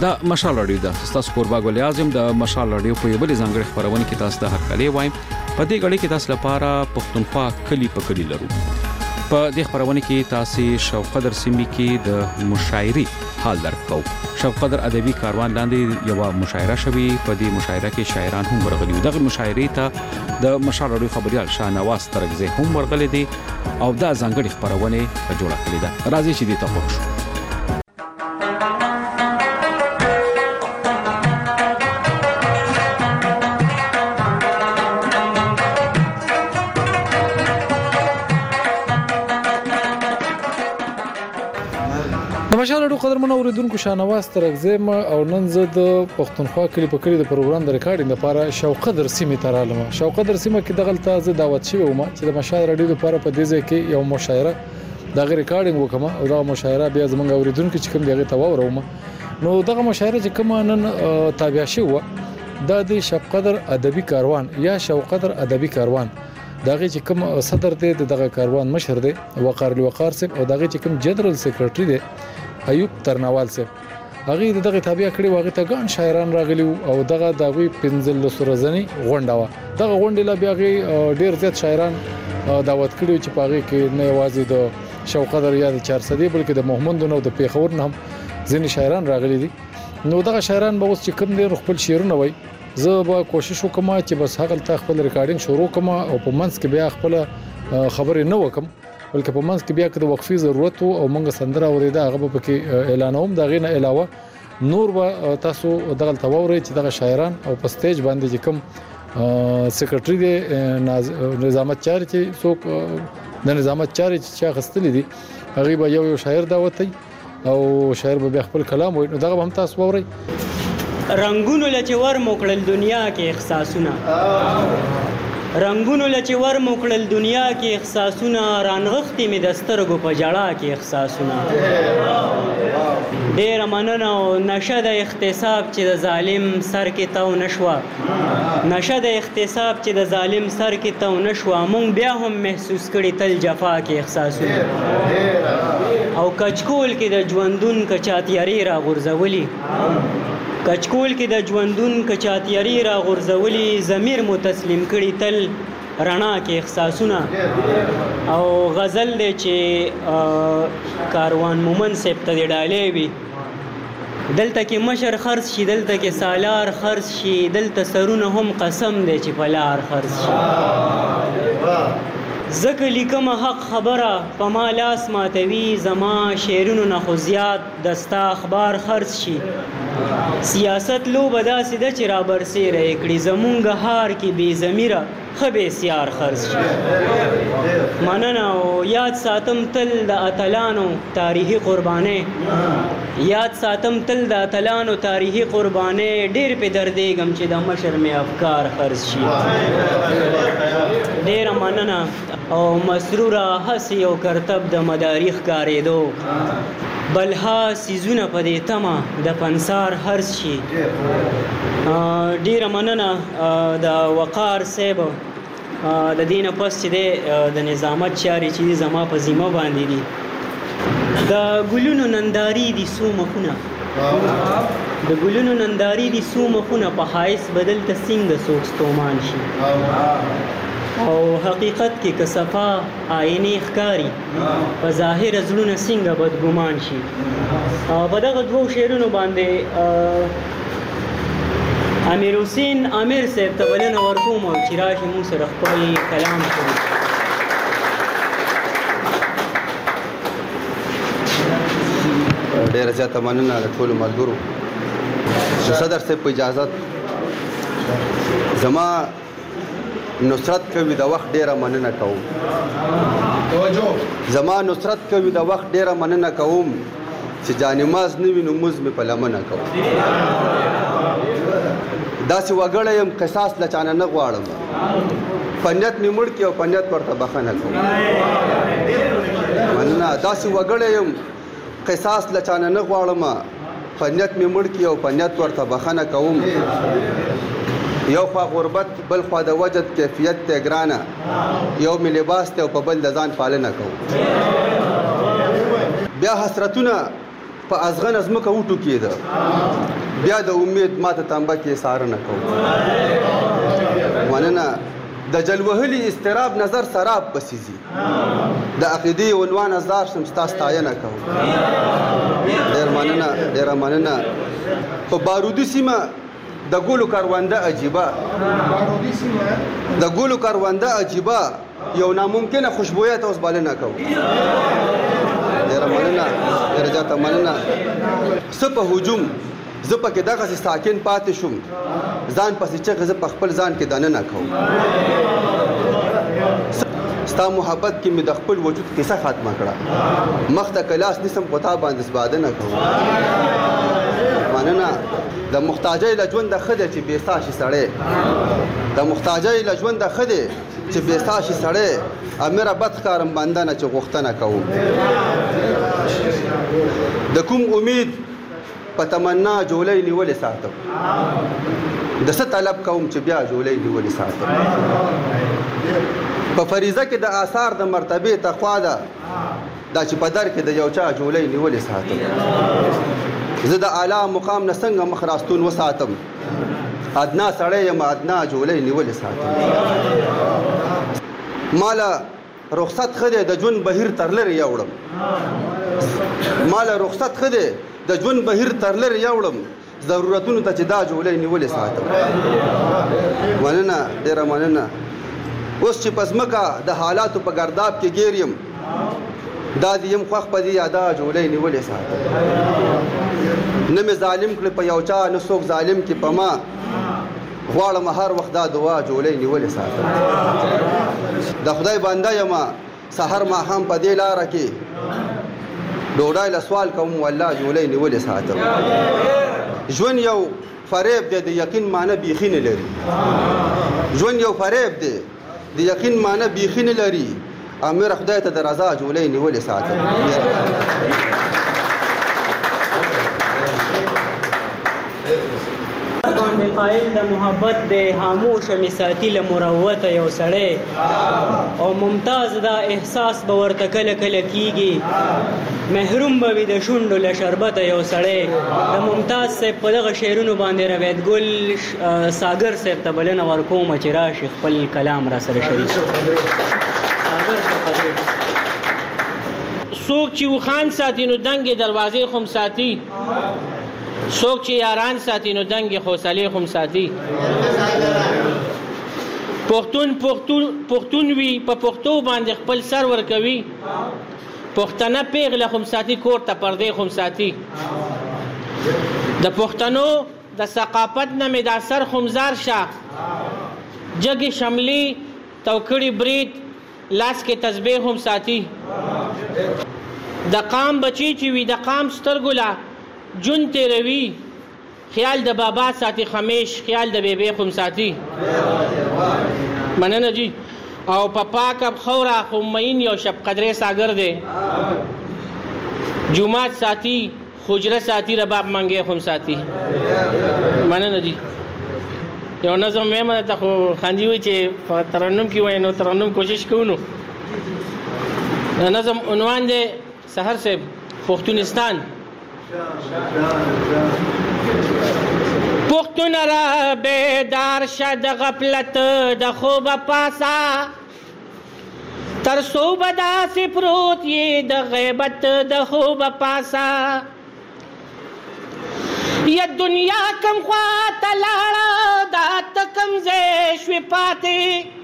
د مشال رادیو د تاسو کوربا ګل اعظم د مشال رادیو په یبل ځانګړي خبرونه کې تاسو د هرکلی وایم. په دې غړي کې تاسو لپاره پښتونخوا کلی په کلی لرو. په دې خبرونه کې تاسو شوق قدر سیمې کې د مشاعري حال درکو. شوق قدر ادبي کاروان لاندې یو مشاعره شوي. په دې مشاعره کې شاعران هم ورغلي. دغه مشاعري ته د مشال رادیو خبريال شاهنواز ترغزي هم ورغلي دي او دا ځانګړي خبرونه په جوړه کړې ده. راځي چې دې ته وښو. مشال رادیو قدرمن اوریدونکو شاهنواز ترغزم او نن زه د پښتونخوا کلی په کلی د پروګرام د ریکارډینګ لپاره شوق قدر سیمې ته رالم. شوق قدر سیمه کې دغلته زه دعوت شوی وم چې د مشال رادیو لپاره په دې ځای کې یو مشاعره د ریکارډینګ وکم او دا مشاعره بیا زمونږ اوریدونکو چې کوم دیغه ته وورم. نو دغه مشاعره چې کوم نن تابع شو د دې شوق قدر ادبي کاروان یا شوق قدر ادبي کاروان دغه چې کوم صدر دی دغه کاروان مشر دی وقار الوقار صاحب او دغه چې کوم جنرال سیکریټری دی ایوب ترناوال صاحب هغه دغه تابع کړي واغې ته ګان شاعران راغلي او دغه دغه 15 ورځنی غونډه و. دغه غونډه لا بیا ډیر زیات شاعران دعوت کړي چې پاغه کې نه یوازې د شوق قدر یا د 400 بلکې د محمد نو د پیښور نه هم ځینې شاعران راغلي دي. نو دغه شاعران به اوس چې کوم دي خپل شعرونه وای زه به کوشش وکم چې بس هغه ته خپل ریکارډینګ شروع کوم او په منځ کې بیا خپل خبرې نه وکم بلکې په منځ کې بیا د وقفي ضرورت او مونږ سندره اوریدا هغه په کې اعلانوم دا غینه علاوه نور به تاسو دغه توري چې دغه شاعران او په سټیج باندې چې کوم سیکریټری دی نظامت چاري چې څوک د نظامت چاري چې غستلی دي هغه به یو شاعر دعوتي او شاعر به خپل کلام وایي. دغه هم تاسو ووري رنگونو لچور موکړل دنیا کې احساسونه رنگونو لچور موکړل دنیا کې احساسونه رانغختې می دسترګو په جړه کې احساسونه ډېر مننه او نشه د اغتصاب چې د ظالم سر کې تو نشوه نشه د اغتصاب چې د ظالم سر کې تو نشوه مونږ بیا هم محسوس کړي تل جفا کې احساسونه او کچکول کې د ژوندون کچاتیاري را غورځولي کچکول کې د ژوندون کچاتیاري را غورځولي ضمیر مو تسلیم کړي تل رڼا کې احساسونه او غزل دی چې کاروان مومن صاحب ته دی ډالې وي دلته کې مشر خرڅ شي دلته کې سالار خرڅ شي دلته سرونه هم قسم دی چې په لار خرڅ شي زکه لیکم حق خبره په ما لاس ماتوي زما شعرونو نه خو زیات دستا اخبار خرڅ شي سیاست لو بداسې د چې را برسېره کړي زمونږ هار کې بې ضمیره ښه بېسیار خرڅ شي مننه او یاد ساتم تل د اتلانو تاریخي قربانۍ یاد ساتم تل د اتلانو تاریخي قربانۍ ډېر پې دردېږم چې د مشر مې افکار خرڅ شي ډېره مننه او مسروره هسې یو کرتب د مداري ښکارېدو بلها سیزونه په دې تمه د پنسار هرڅ شي ډېره مننه د وقار صاحب د دې نه پس چې دی د نظامت چارې چې دي زما په ذمه باندې دي د ګلونو ننداري دي څو مخونه د ګلونو ننداري دي څو مخونه په ښایست بدل ته څنګه څوک ستومان شي او حقیقت کې که صفا آینې ښکاري په ظاهر زړونه څنګه بدګمان شي په دغه دوو شعرونو باندې امیر حسین امیر صاحب ته بلنه ورکوم او چې راشي موږ سره خپل کلام شروع ډېره زیاته مننه د ټولو ملګرو د صدر صاحب په اجازت زما نصرت کوي د وخت ډېره مننه کوم زما نصرت کوي د وخت ډېره مننه کوم چې جانماز نه وي نو موږ مې په لمنه کوم داسې وګړی یم قصاص له چانه نه غواړم په نیت مې مړ کړي او په نیت ورته بښنه کوم مننه داسې وګړی یم قصاص له چانه نه غواړم په نیت مې مړ کړي او په نیت ورته بښنه کوم یو خوا غربت بل خوا د وجد کیفیت ته ګرانه یو مې لباس ته او په بل د ځان پالنه کوم بیا حسرتونه په ازغن ازمکه وټوکېده بیا د امید ماته تنبه کې څارنه کوو مننه د جلوهلي اضطراب نظر سراب پسې ځي د عقیدې عنوان ازدار شم ستا ستاینه کوو ډېره مننه په بارودي سیمه د ګلو کرونده عجیبه د ګلو کرونده عجیبه یو ناممکنه خوشبویه ته اوس بلنه کوو ډېره مننه ډېره زیاته مننه څه په هجوم زه پکې دغسې ساکن پاتې شوم ځان پسې چغې زه په خپل ځان کې دننه کوم ستا محبت کې مې د خپل وجود کیسه ختمه کړه مخ ته کلاس نیسم خو تا باندې سپادنه کوم مننه د محتاجۍ له ژونده ښه دی چې بېستا شي سړی د محتاجۍ له ژونده ښه دی چې بېستا شي سړی امیره بد ښکارم بنده نه چې غوښتنه کوم د کوم امید په تمنا جولۍ نیولې ساتم د څه طلب کوم چې بیا جولۍ نیولې ساتم په فریضه کې د آثار د مرتبې تقوا ده دا چې په در کې د یو چا جولۍ نیولې ساتم زه د اعلی مقام نه څنګه مخ راستون وساتم ادنا سړی یم ادنا جولۍ نیولې ساتم ماله رخصت ښه دی د ژوند بهیر تر لرې یوړم ماله رخصت ښه دی د ژوند بهیر تر لرې یوړم ضرورتونو ته چې دا جولۍ نیولې ساتم مننه ډېره مننه اوس چې په ځمکه د حالاتو په ګرداب کې ګیر یم دا دې یم خوښ په دې یاده جولۍ نیولې ساتم نه مې ظالم کړې په یو چا نه څوک ظالم کې په ما غواړم هر وخت دا دعا جولۍ نیولې ساتم د خدای بنده یم سحر ماښام په دې لاره کې ډوډۍ له سوال کوم والله جولۍ نیولې ساتم ژوند یو فریب دی د یقین معنی بیخي نه لري ژوند یو فریب دی د یقین معنی بیخي نه لري امیر خدای ته د رضا جولۍ نیولې ساتم باندې قائل د محبت د خاموش می ساتي له مروته یو سړی او ممتاز دا احساس به ورته کله کله کیږي محروم به وي د شونډو له شربته یو سړی د ممتاز صاحب په دغه شعرونو باندې روایت ګل ساګر صاحب ته بلنه ورکوم چې راشي خپل کلام را سره شریک څوک چې وخان ساتي نو دنګې دروازې خم ساتي څوک چې یاران ساتي نو دنګې حوصلې خم ساتي پښتون وي په پښتو باندې خپل سر ورکوي پښتنه پیغله خم ساتي کور ته پردې خم ساتي د پښتنو د ثقافت نه مې دا سر خمزار شه جګې شملې توکړې برید لاس کې تسبیح هم ساتي د قام بچی چې وي د قام سترګو لا جون تیروي خیال د بابا ساتي خمیش خیال د بیبي هم ساتي مننه جی او په پاک اب خورا خمین یو شب قدرې ساګر دی جمعات ساتي خجره ساتي رباب منګي هم ساتي مننه جی یو نظم مې مده ته خو خاندي وي چې ترنم کې وای نو ترنم کوشش کوو نظم عنوان دی سحر سے پختونستان پختون را بیدار شد غفلت د خوب پاسا تر صوبه داسې پروت یې د غیبت د خوب پاسا یا دنیا کم خواته لاړه دا ته کم ځای شوې پاتې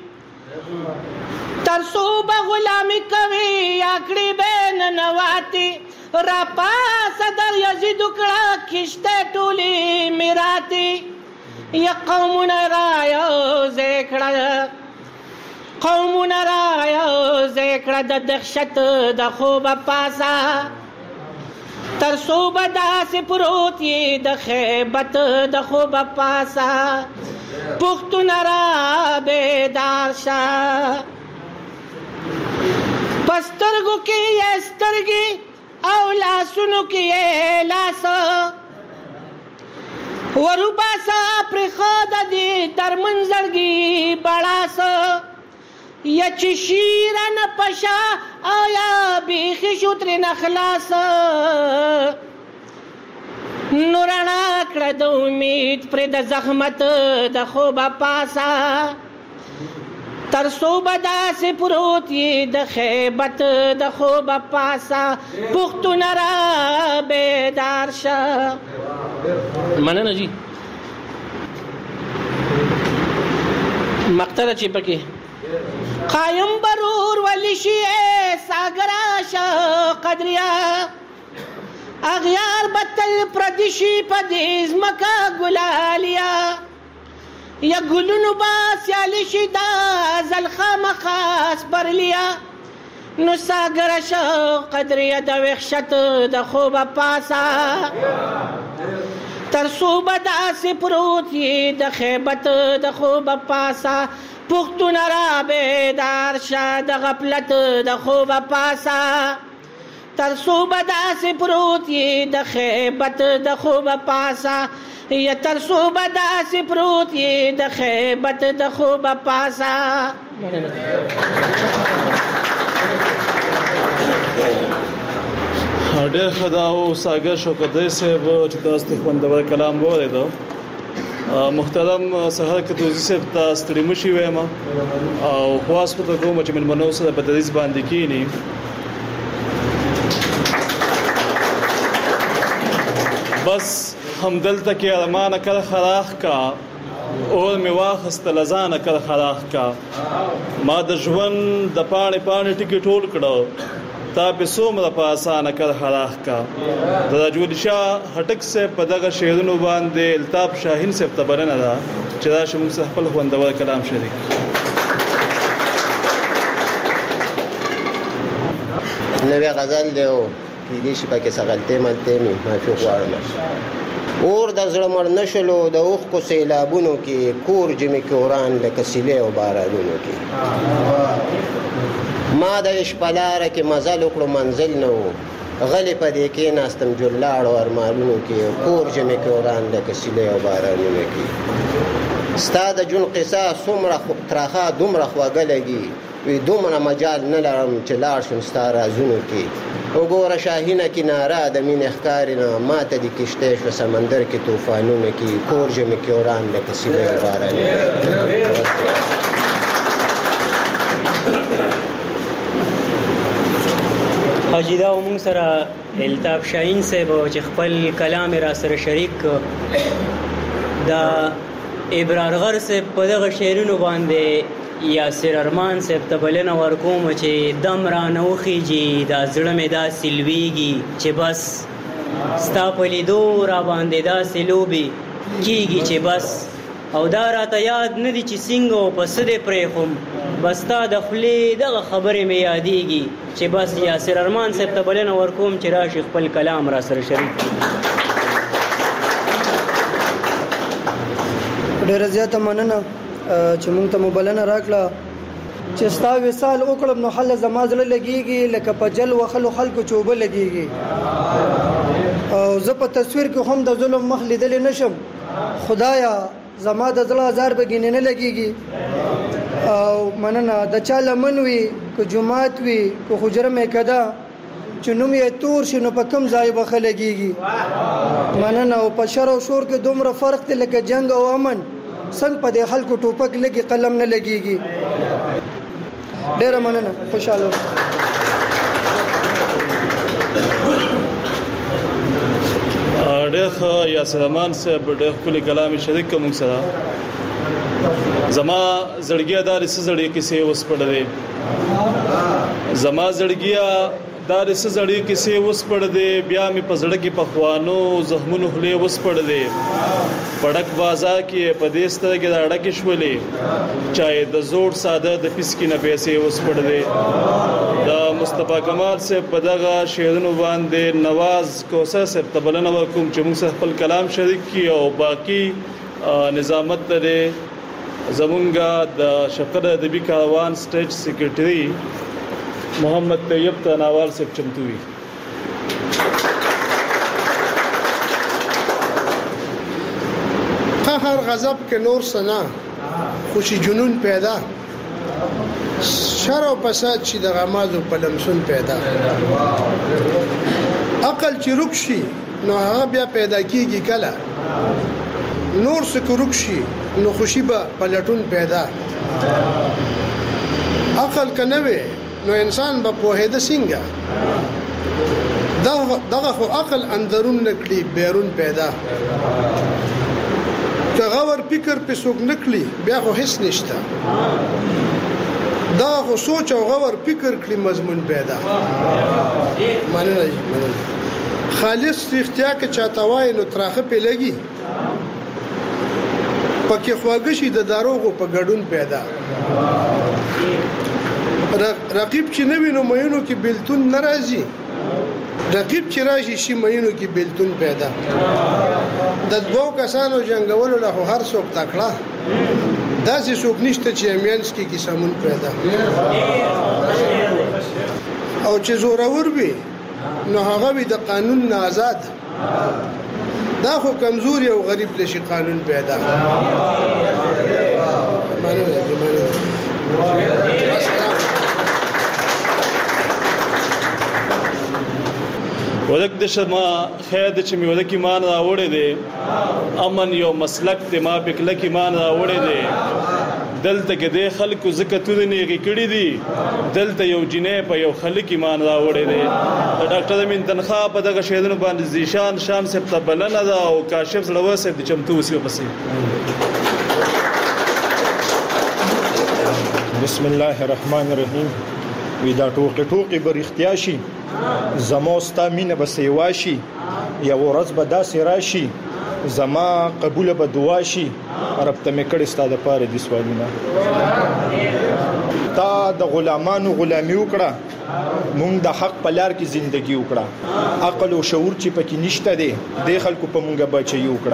تر صوبه غلامي کوي یا کړي به ننواتې را پاسه در یزید وکړه کشته ټولې میراتې یا قومونه رایوځای کړه قومونه رایوځای کړه د دهشت د خوبه پاسه تر صوبه داسې پروت یې د خیبت د خوبه پاسه پښتون را بیدار شه پسترګو کې یې سترګې او لاسونو کې یې لاس وروباسه پرېښوده دې در منځړګي بړاس یا چې شیرنه پشه او یا بیخي شو ترېنه خلاص نو رڼا کړه د امید پرې د زحمت د خوبه پاسه تر څو به داسې پروت یې د خیبت د خوبه پاسه پښتونه را بیدار شه. مننه جی. مقطره چې پکې قایم برور ولی شي ساګرا شه قدریا اغیار بتل پردشي پدې ځمکه ګلالیا یا ګلونو باس یا لشي دا زلخه مخاس برلیا نو ساګرا شه قدریا د وحشت د خوبه پاسه تر څو به داسې پروت یې د خیبت د خوبه پاسه پښتونه را بیدار شه د غفلت د خوبه پاسه تر څو به داسې پروت یې د خیبت د خوبه پاسه یا تر څو به داسې پروت یې د خیبت د خوبه پاسه. ډېر ښه دا و ساګر شوکتزی صاحب چې تاسو ته خوندور کلام واورېدو. محترم سهار کتوزي صاحب ته ستړي مه شئ وایم او خواست پته کوم چې مېلمنو سره په دریځ باندې کښېني. بس همدلته کې ارمانه کر خراخ کا اور مې واخیسته له ځانه کر خراخ کا ما د ژوند د پاڼې پاڼې ټکي ټول کړه تا په څومره په اسانه کر خراخ کا. د راجوالي شاه هټک صاحب په دغه شعرونو باندې الطاف شاهین صاحب ته بلنه ده چې راشي موږ سره خپل خوندور کلام شریک. نوې غزل دی او کېدای شي پکې څه غلطۍ ملطۍ مې معافي غواړم. اور د زړه مړ نه شلو د اوښکو سیلابونو کې کور جمې کې وران لکه سیلۍ او بارانونو کې ما د عشق په لاره کې مزل وکړو منزل نه و غلې په دې کېناستم جلاړو ارمانونو کې کور جمې کې وران لکه سیلۍ او بارانونو کې ستا د جون قصه څومره ترخه دومره خوږه لګي وی دومره مجال نه لرم چې لاړ شم ستا رازونو کې وګوره شاهینه کناره د مینې ښکارې نه ماته دې کشتۍ شوه سمندر کې طوفانونو کې کور ژمې کې وران لکه سیلۍ او بارانونه. حاجي دا موږ سره الطاف شاهین صاحب چې خپل کلام را سره شریک دا ابرار صاحب په دغه شعرونو باندې یاسر ارمان صاحب ته بلنه ورکوم چې دم را نه وخیږي دا زړه مې داسې لویږي چې بس ستا په لیدو را باندې داسې لوبې کېږي چې بس او دا راته یاد نه دي چې څنګه او په څه دې پرېښوم بس ستا د خولې دغه خبرې مې یادېږي چې بس یاسر ارمان صاحب ته بلنه ورکوم چې راشي خپل کلام را سره شریک. ډېره زیاته مننه چې مونږ ته مو بلنه راکړه چې ستا وصال وکړم نو حل زما زړه لګېږي لکه په جل وخلو خلکو چې اوبه لګېږي او زه په تصویر کې هم د ظلم مخ لیدلی نه شم خدایا زما د زړه ازار به ګینې نه لګېږي او مننه د چا لمن وي که جومات وي که حجره میکده چې نوم یې تور شي نو په کوم ځای به ښه لګېږي. مننه او په شر او شور کې دومره فرق دی لکه جنګ او امن څنګه په دې خلکو ټوپک لګي قلم نه لګېږي. ډېره مننه خوشحاله ډېر ښه یاسر ارمان صاحب ډېر ښکلي کلام شریک کړه موږ سره. زما زړګیه دا څه زړې کیسې وسپړلې زما زړګیه دا څه زړې کیسې وسپړلې بیا مې په زړه کې پخوانو زخمونو خولې وسپړلې پړک بازار کې په دې سترګې کې راړه کې شولې چای د زوړ ساده د پیسکې نه پیسې وسپړلې. د مصطفی کمال صاحب په دغه شعرونو باندې نواز کوثر صاحب ته بلنه ورکوم چې موږ سره خپل کلام شریک کړي او باقي نظامت لري زمونږه د شفقت ادبي کاروان سټیج سیکریټري محمد طیب تناوال صاحب چمتو وي. قهر غضب کې نور سنا خوشي جنون پیدا شر او فساد چې د غمازو په لمسون پیدا عقل چې رک شي نو هغه بیا پیدا کیږي کله نور سکروک شي نو خوشي به پلټون پیدا عقل کنوي نو انسان به پوهېده څنګه دغه خو عقل اندرون نکړي بیرون پیدا که غور فکر په څوک نکړي بیا خو هیڅ نشته دا خو سوچ او غور فکر کړي مضمون پیدا مننه خالص اختیار کې چاته وای نو تراخه په لګي پکې خواږه شي د داروغو په ګډون پیدا رقیب چې نه وینو مېنو کې بلتون ناراضي رقیب چې راشي شي مېنو کې بلتون پیدا د دوه کسانو جنگولو له هر څوک تکړه داسې څوک نشته چې امینس کې کیسمون پیدا او چې زورور وي نو هغه وي د قانون نه آزاد دا خو کمزوري او غریب لشي قانون پیدا ودک د شما خیر د چې می ودک ایمان راوړې دي امن یو مسلک ته ما پکله کې ایمان راوړې دي دلته کې د خلکو زکاتونه نه کړې دي دلته یو جنې په یو خلک ایمان راوړې دي د ډاکټر زمين تنخواه په دغه شیدونو باندې زیشان شان سپ ته بلنه ده او کاشف زړه سپ د چمتو وسی پسې بسم الله الرحمن الرحیم وی دا ټوقې برختیا شي زمو ستا مینه به سیوا شي یو ورځ به داسې راشي زما قبول به دعا شي رب ته مې کړې ستا د پاره دي سوالونه تا د غلامانو غلامي وکړه مونږ د حق په لار کې ژوندۍ وکړه عقل او شعور چې پکې نشته دی د خلکو په مونږه بچي وکړه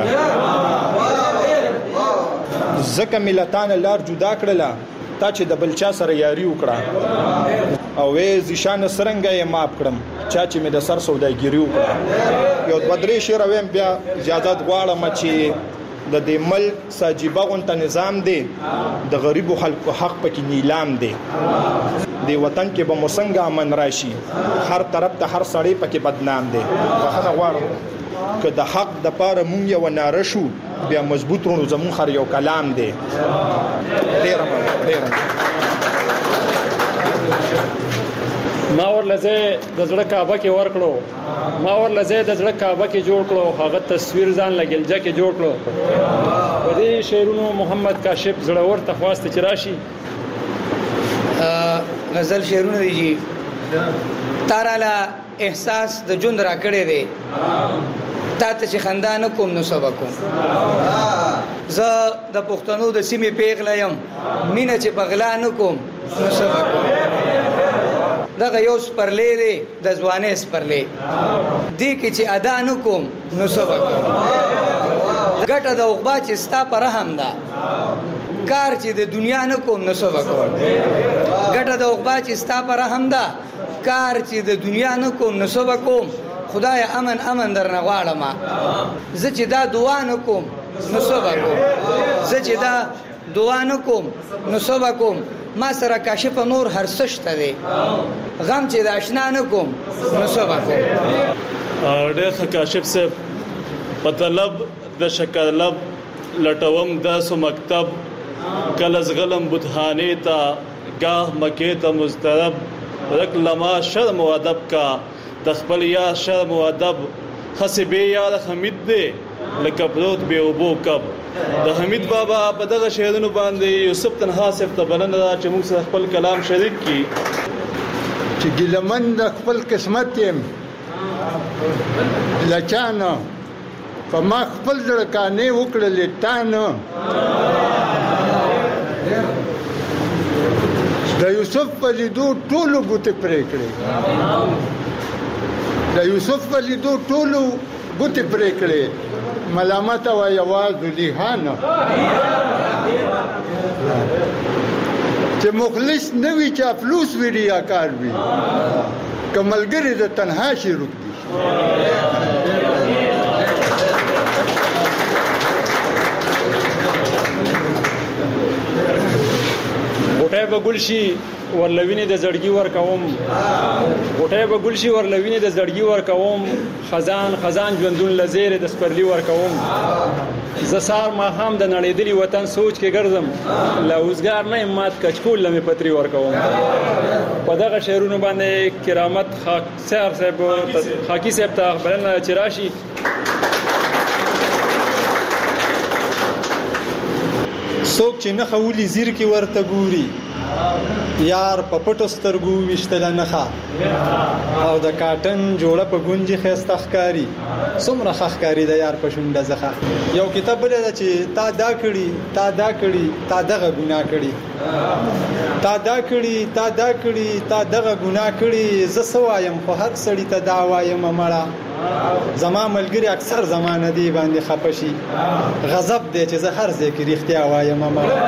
ځکه ملتان لار جدا کړله تا چې د بلچا سره یاري وکړه او وې ځشان سرنګه یې ماپ کړم چا چې مې د سر سوداګری وکړه یو بدري شعر ویم بیا زیادت غواړم چې د دې ملک ساجيبه غونته نظام دی د غریبو خلکو حق پکې نیلام دی د وطن کې به موسنګ امن راشي هر طرف ته هر سړی پکې بدنام دی بخښنه غواړم که د حق د پاره مونږ یو ناره شو بیا مضبوط رونو زمون خر یو کلام دی ډیر ما ورلزه د زړه کعبه کې ورکړو ما ورلزه د زړه کعبه کې جوړ کړو هغه تصویر ځان لګلجا کې جوړ کړو په دې شعرونو محمد کاشف زړور تخواست چې راشي غزل شعرونه دي تاراله احساس د جون را کړی دی تا ته چې خندان کوم نو سبا کوم زه د پښتنو د سیمې پیغله يم مینه چې بغلا نه کوم نو سبا کوم دغه یو سپرلې دی د ځوانې سپرلې دی کې چې ادا نه کوم نو سبا کوم ګټه د عقبا چې ستا پر رحم ده کار چې د دنیا نه کوم نو سبا کوم ګټه د عقبا چې ستا پر رحم ده کار چې د دنیا نه کوم نو سبا کوم خدای امن درنه غواړم زه چې دا دعا نه کوم نو سبا کوم زه چې دا دعا نه کوم نو سبا کوم ما سره کاشف نور هر سشته دی غم چې د آشنا نه کوم نو سبا کوم ډېر کاشف صاحب په طلب د شکلب لټوم د سو مکتب کلز غلم بتخانه تا گاه مکه ته مسترب رک لما شرم و ادب کا تخبل یا شرم و ادب خسبه یا حمید دے لکه پروت به وبو کب د حمید بابا په دغه شعرونو باندې یوسف تنها صاحب ته بلند را چې موږ سره خپل کلام شریک کی چې ګلمن د خپل قسمت يم لچانه فما خپل ځړکانې وکړلې تانه د یوسف په لیدو ټولو ګوتې پرې کړې د یوسف په لیدو ټولو ګوتې پرې کړې ملامت او یواز لیهانه چې مخلص نه وي چې افلوس وي ریاکار وي که ملګری د تنها شي رک دي غوټۍ غوټه به ګل شي ورلوینې د زړګي ورکوم غوټه به ګل شي ورلوینې د زړګي ورکوم خزان خزان ژوندون لزیرې د سپرلی ورکوم زه سار ماښام د نړېدلي وطن سوچ کې ګرځم له اوزګار نه یم مات کچکول لمې پتري ورکوم په دغه شعرونو باندې کرامت خاکسار صاحب خاکی صاحب ته بلنه چې راشي څوک چې نه خولي زیر کې ورته ګوري یار په پټو سترګو وشتله نخا او د کاټن جوړه په ګونجي خسته ښکاری څومره ښکاری د یار په شونډه زخه یو کتاب بل چې تا دا کړی تا دا کړی تا دغه ګناه کړی تا دا کړی تا دا کړی تا دغه ګناه کړی ز سوایم خو هر سړی ته دا وایم مړه زما ملګری اکثر زمانه دی باندې خپشي غضب دی چې زه هر ځای کې رښتیا وایم مړه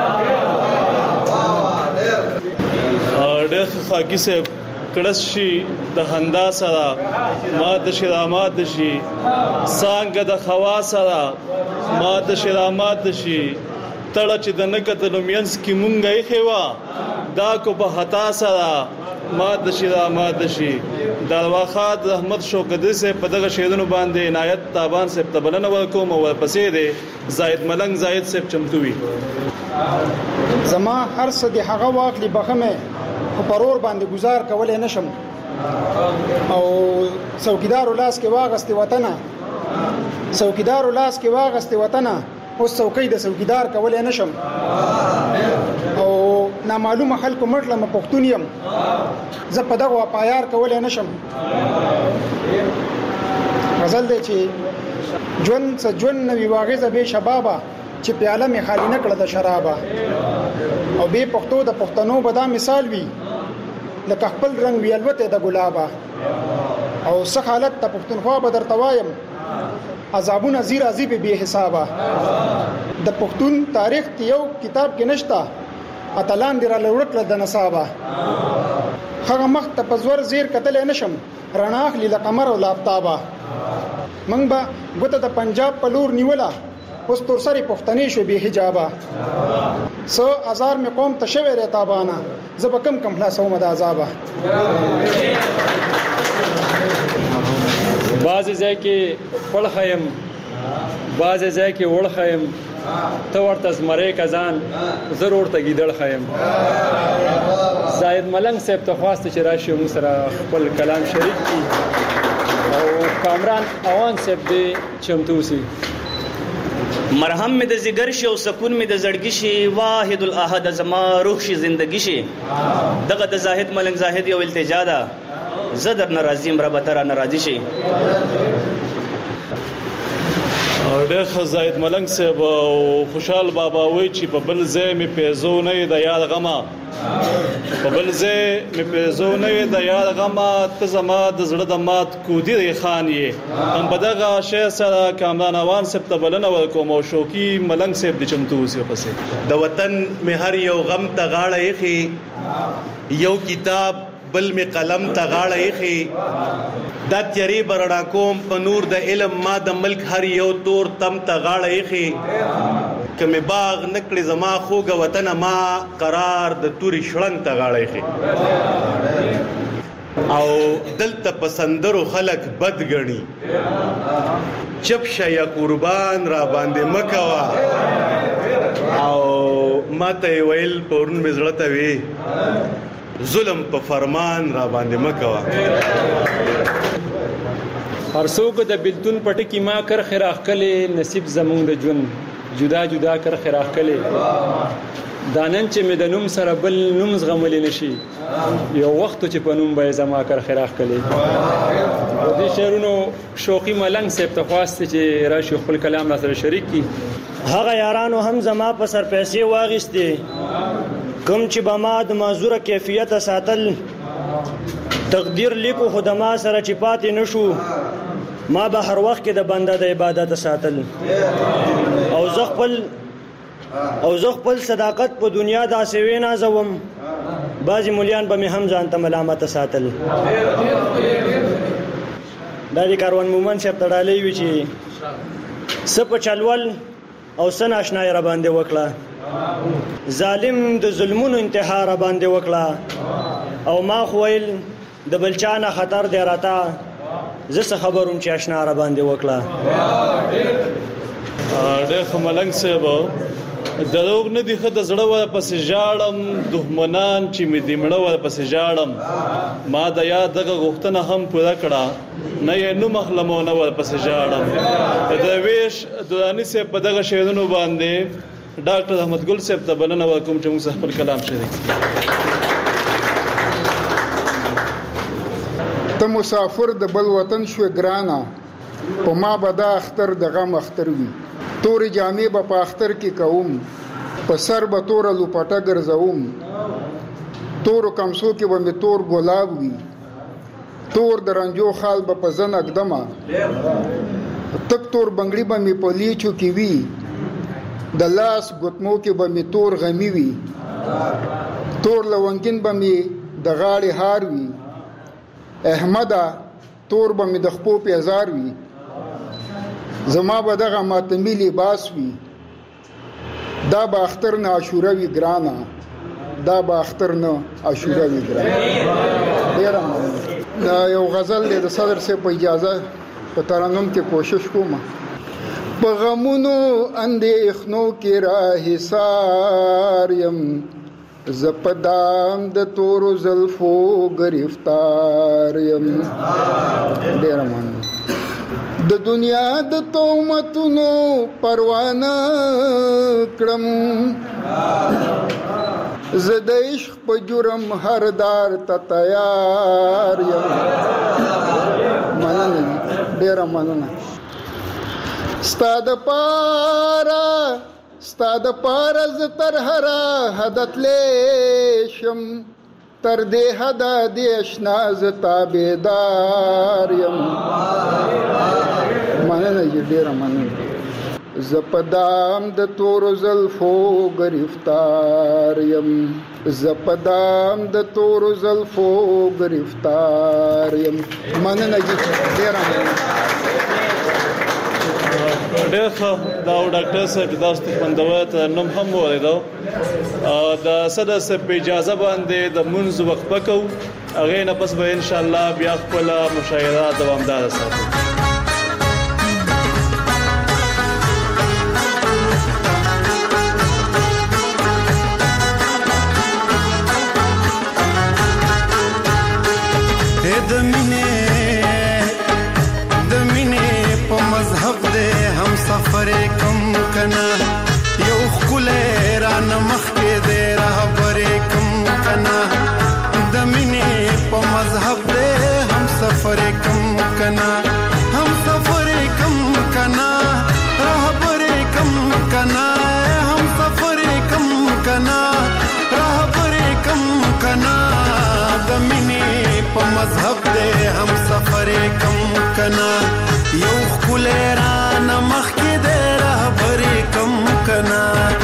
ډېر خاکی صاحب کړس شي د خندا سره مات شي رامات شي څنګه د خوا سره مات شي رامات شي تړه چې د نکته لومینس کې مونږه یې خوا دا کو په خطا سره مات شي رامات شي دروخات رحمت شوکدي سے په دغه شیدونو باندې عنایت تابان سے تبلن ورکوم او پسې دی زائد ملنګ زائد سے چمتوي زما هر څه د هغه واخلي بخمه په پرور باندې گزار کولای نشم او څوکیدار لاس کې واغستې وطنه څوکیدار لاس کې واغستې وطنه اوس څوکۍ د څوکیدار کولای نشم او نامعلومه خلکو مړله م پښتون یم زه په دغه پایار کولای نشم غزل دی چې ژوند څه ژوند نوي واغزه به شبابه چې پیاله می خالی نه کړه د شرابه او به پښتو د پښتنو به دا مثال وي لکه خپل رنگ وی الوته د ګلابه او څه حالت د پښتونخوا به درته وایم عذابونه زیر عذاب به حسابه د پښتون تاریخ یو کتاب کې نشتا اتلان دی را لوړکړه د نصابه هغه مخ ته پزور زیر کتل نشم رڼا اخلي د قمر او آفتابه منګ به ګوته د پنجاب په لور نیولا اوس تور سری پښتنې شو به حجابه سو هزار می قوم ته شوی ری تابانه زب کم کم خلاصو مد عذابه بعض ځای کې پړ خیم بعض ځای کې وړ خیم ته ورته زمری کزان ضرور ته گیدړ خیم زائد ملنګ صاحب ته خواسته چې راشي موږ سره خپل کلام شریک کی او کامران اوان صاحب دې چمتو سي مرهم می د زیګر شي او سکون می د زړګي شي واحد الاحد زما روح شي زندگی شي دغه د زاهد ملنګ زاهد یو التجا ده زدر ناراضیم رب تر ناراضي شي ډېر زاهد ملنګ صاحب او خوشحال بابا وای چې په بل ځای می پیزو نه د یاد غما په بل ځای می پیزو نه د یاد غما ته زما د زړه د مات کودی خان یې هم بدغه شی سره کامران اوان صاحب ته بلنه ورکوم او شوقي ملنګ صاحب د چمتو سی پسې د وطن می هر یو غم ته غاړه یخي یو کتاب بل می قلم ته غاړه یخي دا تیری برډا کوم په نور د علم ما د ملک هر یو تور تم ته غاړه یخي کمه باغ نکړي زما خوګه وطن ما قرار د توري شړنګ ته غاړه یخي او دلته پسندرو خلق بد غني چپ شیا قربان را باندې مکوا او ماته ویل پورن مزړه وی ظلم په فرمان را باندې مکوا هر څوک د بلتون پټ کی ما کر خراخ کله نصیب زمون د جون جدا جدا کر خراخ کله دانن چې مې د نوم سره بل نوم زغمل نشي یو وخت چې په نوم به زما کر خراخ کله د شعرونو شوقي ملنګ صاحب ته خواسته چې راشي خپل کلام سره شریک کی هغه یارانو هم زما په سر پیسې واغستې کوم چې به ما د معذوره کیفیت ساتل تقدیر لیکو خدما سره چې پاتې نشو ما به هر وخت کې د بنده د عبادت ساتل او زه خپل صداقت په دنیا داسې وینا زوم بعضی مولیان به مې هم ځان ته ملامت ساتل دا د کاروان مومن صاحب تړالی وي چې څه په چلول او څه ناشنای را باندې وکړه ظالم د ظلمونو انتها را باندې وکړه او ما خو ویل د بل چا نه خطر دی راته زه څه خبر وم چې اشنا را باندې وکړه ډېر ښه ملنګ صاحب دروغ نه دي ښه د زړه ورپسې ژاړم دښمنان چې مې د مړه ورپسې ژاړم ما د یاد دغه غوښتنه هم پوره کړه نه یې نوم اخلم او نه ورپسې ژاړم د درویش دراني صاحب په دغه شعرونو باندې ډاکټر احمد ګل صاحب ته بلنه ورکوم چې موږ خپل کلام شریک ته مسافر د بل وطن شوې ګرانه په ما به دا اختر د غم اختر وي تورې جامې به په اختر کې کوم په سر به توره لوپټه ګرځوم تورو کمسو کې به مې تور ګلاب وي تور د رنجو خال به په زن اقدمه تک تور بنګړي به مې په لیچو کې وي د لاس ګوتمو کې به مې تور غمی وي تور لونګین به مې د غاړې هار وي احمده تور به مې د خپو پیزار وي زما به دغه ماتمي لباس وي دا به اختر نه عاشوره وي ګرانه دا به اختر نه عاشوره وي ګرانه ډېره دا یو غزل دی د صدر صاحب په اجازه په ترنم کې کوشش کوم په غمونو اندېښنو کې راحصار یم زه په دام د تورو زلفو گرفتار یم ډېره مننه د دنیا د تهمتونو پروا نه کړم زه د عشق په جرم هر دار ته تیار یم مننه ډېره مننه ستا د پاره زه تر هره حده تللی شم تر دې حده د اشنا زه تابعدار یم مننه جی ډېره مننه زه په دام د تورو زلفو گرفتار یم زه په دام د تورو زلفو گرفتار یم مننه جی ډېره مننه ډېر ښه دا ډاکټر صاحب تاسو ته خوندور ترنم هم واورېدو د صدر صاحب په اجازه باندې د منځ وقفه کوو هغې نه پس به انشاءالله بیا خپله مشاعره دوامداره ساتو سفر کم کنا یو خلے ران مخ کے دے رہبر کم کنا دمنے په مذهب دے ہم سفر کم کنا ہم سفر کم کنا رہبر کم کنا ہم سفر کم کنا رہبر کم کنا دمنے په مذهب دے ہم سفر کم کنا یو خلے ران مخ کے دے رہبر کم کنا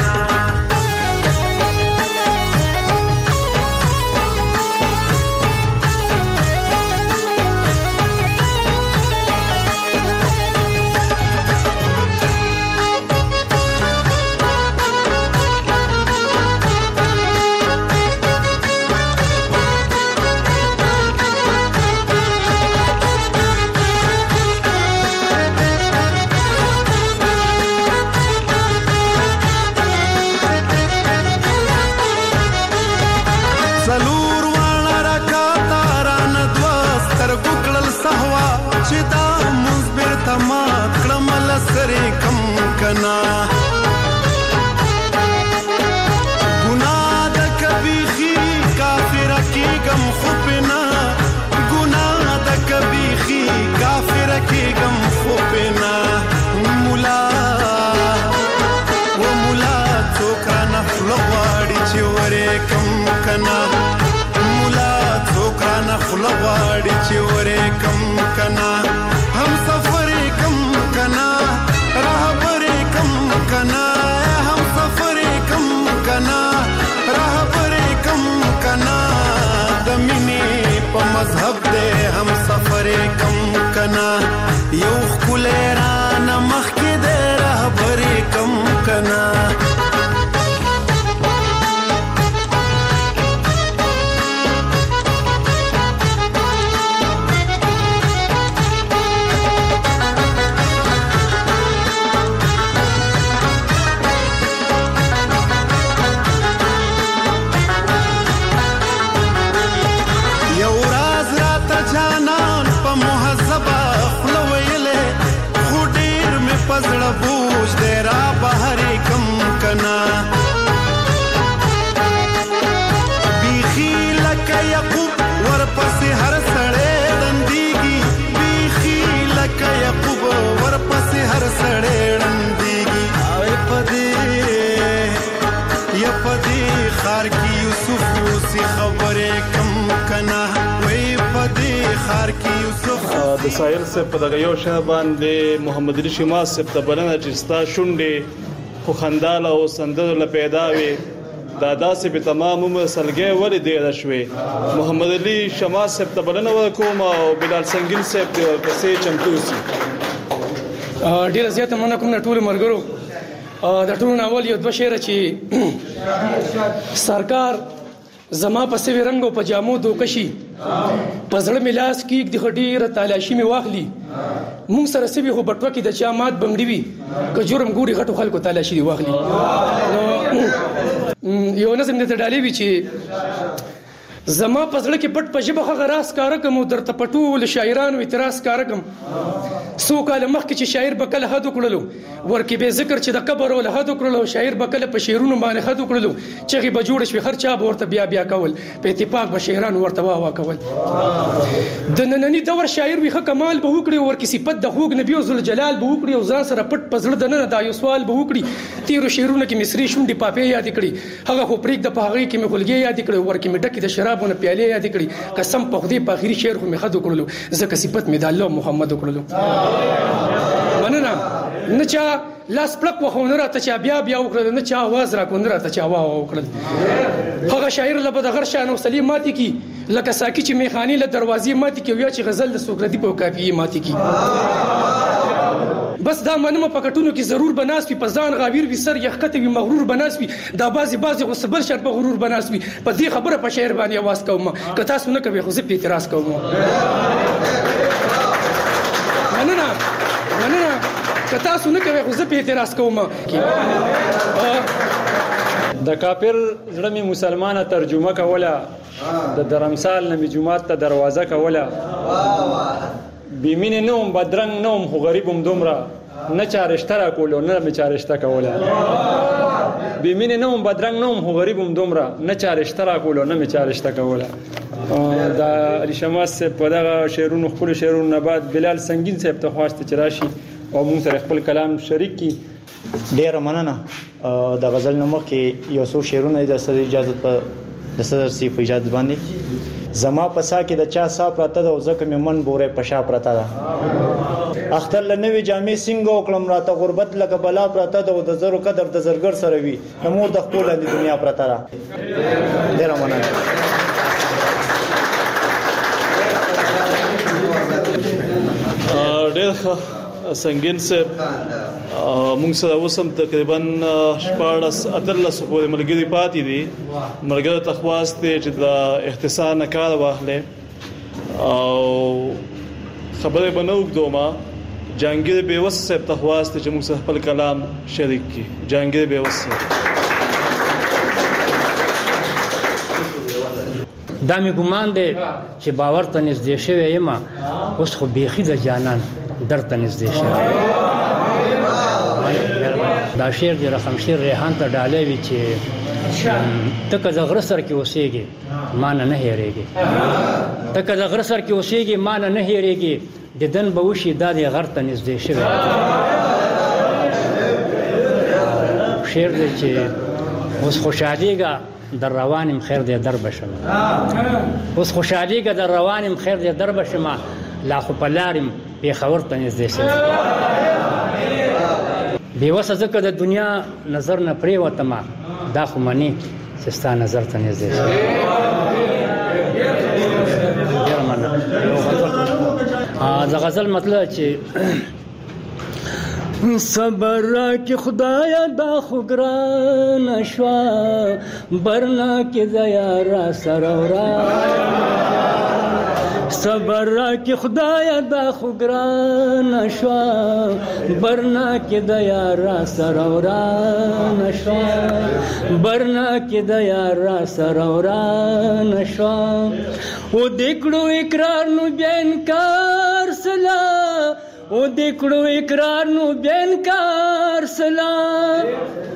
کنا گناہ د کبھی خی کافر کی غم خوبنا گناہ د کبھی خی کافر کی غم خوبنا مولا و مولا څوکا نفل واړي چې ورې کم کنا مولا څوکا نفل واړي چې ورې کم کنا هم سفر کم کنا رهبر کم کنا ہم سفر کم کنا رهبر کم کنا دمینی په مذهب دے ہم سفر کم کنا یو خلے ران مخ کے دے رهبر کم کنا یعقوب ورپسې هر سړی ړندېږي بیخي لکه یعقوب ورپسې هر سړی ړندېږي په دې ښار کې یوسف اوسې خبرې کم کنه وای په دې ښار کې یوسف د ساحل صاحب په دغه یو شی باندې محمد علي شماس صاحب ته بلنه چې ستا شونډې خو خنداله او سندرو له پیدا وې دا داسې به تمام مسلګۍ ولې ډېره شوې محمد علي شماس صاحب ته بلنه ورکوم او بلال سنگین صاحب ته ورپسې چمتو اوسي ډېره زیاته مننه کوم د ټولو ملګرو د ټولو نه اول یو دوه شعره چې سرکار زما په سوي رنګ او په جامو دوکشي په زړه مې لاس کېږدي خو ډېره تالاشي مې واخلي مونږ سره سوي خو بټوه کې د چا مات بنګړي وي که جرم ګوري غټو خلکو تالاشي دي واخلي نو یو نظم درته ډالۍ وي چې زما په زړه کې پټ په ژبه هغه راز ښکاره کړم او درته په ټولو شاعرانو اعتراض ښکاره کړم څو کاله مخکې چې شاعر به کله حد وکړلو ورکې به ذکر چې د قبر ول حد وکړلو شاعر به کله په شعرونو باندې حد وکړلو چغې به جوړې شوې هر چا به ورته بیا بیا کول په اتفاق به شاعرانو ورته واه واه کول د ننني دور شاعر وي ښه کمال به وکړي ورکې صفت د خوږ نبي او ذوالجلال به وکړي او ځان سره پټ په زړه دننه دا یو سوال به وکړي تېرو شعرونو کې مصري شونډې پاپې یادې کړي هغه خو پرېږده په هغې کې مې خولګې یادې کړې ورکې مې ډکې د شرابونه پیالې یادې کړي قسم په خدای په آخري شعر خو مې حد وکړلو ځکه صفت مې د الله محمد وکړلو مننه نه چا لاس پړک وخو نه راته چا بیا بیا وکړل نه چا आवाज راکو نه راته چا واه وکړل هغه شاعر له بد غر شان او سلیم ماتي کی لکه ساکی چې میخانی له دروازې ماتي کی یا چې غزل د سوکرتی په کافیه ماتي کی بس دا منمه پکټونو کې ضرور بناسوي په ځان غاویر وي سر یخته وي مغرور بناسوي دا بازي خو صبر شرط په غرور بناسوي په دې خبره په شعر باندې आवाज کوم که تاسو نه کوي خو زه په اعتراض کوم مننه که تاسو نه کوي خو زه په اعتراض کوم د کافر زړه می مسلمانه ترجمه کوله د درمسال نه جمعات ته دروازه کوله بیمینه نوم بدرنګ نوم خو غریبم دومره نه چارشته را کولو نه مې چارشته کوله بیمینه نوم بدرنګ نوم خو غریبم دومره نه چارشته را کولو نه مې چارشته کوله دا علي شماس په دغه شعرونو خپل شعرونو نه بعد بلال سنگین صاحب ته خواسته چې راشي او موږ سره خپل کلام شریک کی ډیره مننه د غزل نوم کې یو څو شعرونه د صدر اجازه په د صدر سی په اجازه باندې زما پسا کې د چا سا پراته ده او ځکه مې من بورې پشا پراته ده اختر له نوې جامې څنګه وکړم راته غربت لکه بلا پراته ده او د زرو قدر د زرګر سره وي د مور د خپل د دنیا پراته ده ډیره مننه ډېر سنگین صاحب موږ سره اوس هم تقریبا 14 پورې ملګري پاتې دي ملګرو ته خواست دی چې د اختصار نه کار واخلې او خبرې به نه اوږدوم جهانګیر بیوس صاحب ته خواست دی چې موږ سره خپل کلام شریک کړي جهانګیر بیوس صاحب دا مې ګمان دی چې باور ته نږدې شوی یم اوس خو بیخي د جانان درته نږدې شوی دا شعر د رقمشیر ریحان ته ډالۍ وي چې ته که د غره سر کې اوسېږې ما نه هېرېږې ته که د غره سر کې اوسېږې ما نه هېرېږې دیدن به وشي دا د غر ته نږدې شوی شعر دی چې اوس خوشحالېږه در روانم خیر دی در بشم اوس خوشحالېږه در روانم خیر دی در بشم لا خو په لارم پېښور ته نږدې شوی بېوسه ځکه د دنیا نظر نه پرېوتمه دا خو منې چې ستا نظر ته نږدې شوی ډېره مننه د غزل مطلب چې صبر راکې خدایا دا خو ګرانه شوه برنا کې د یاره سره صبر راکې خدایا دا خو ګرانه شوه برنا کې د یاره سره ورانه شوه برنا کې د یاره سره ورانه شوه و دې کړو اقرار نو بیا انکار سلا او دکړو اقرار نو بینکار سلام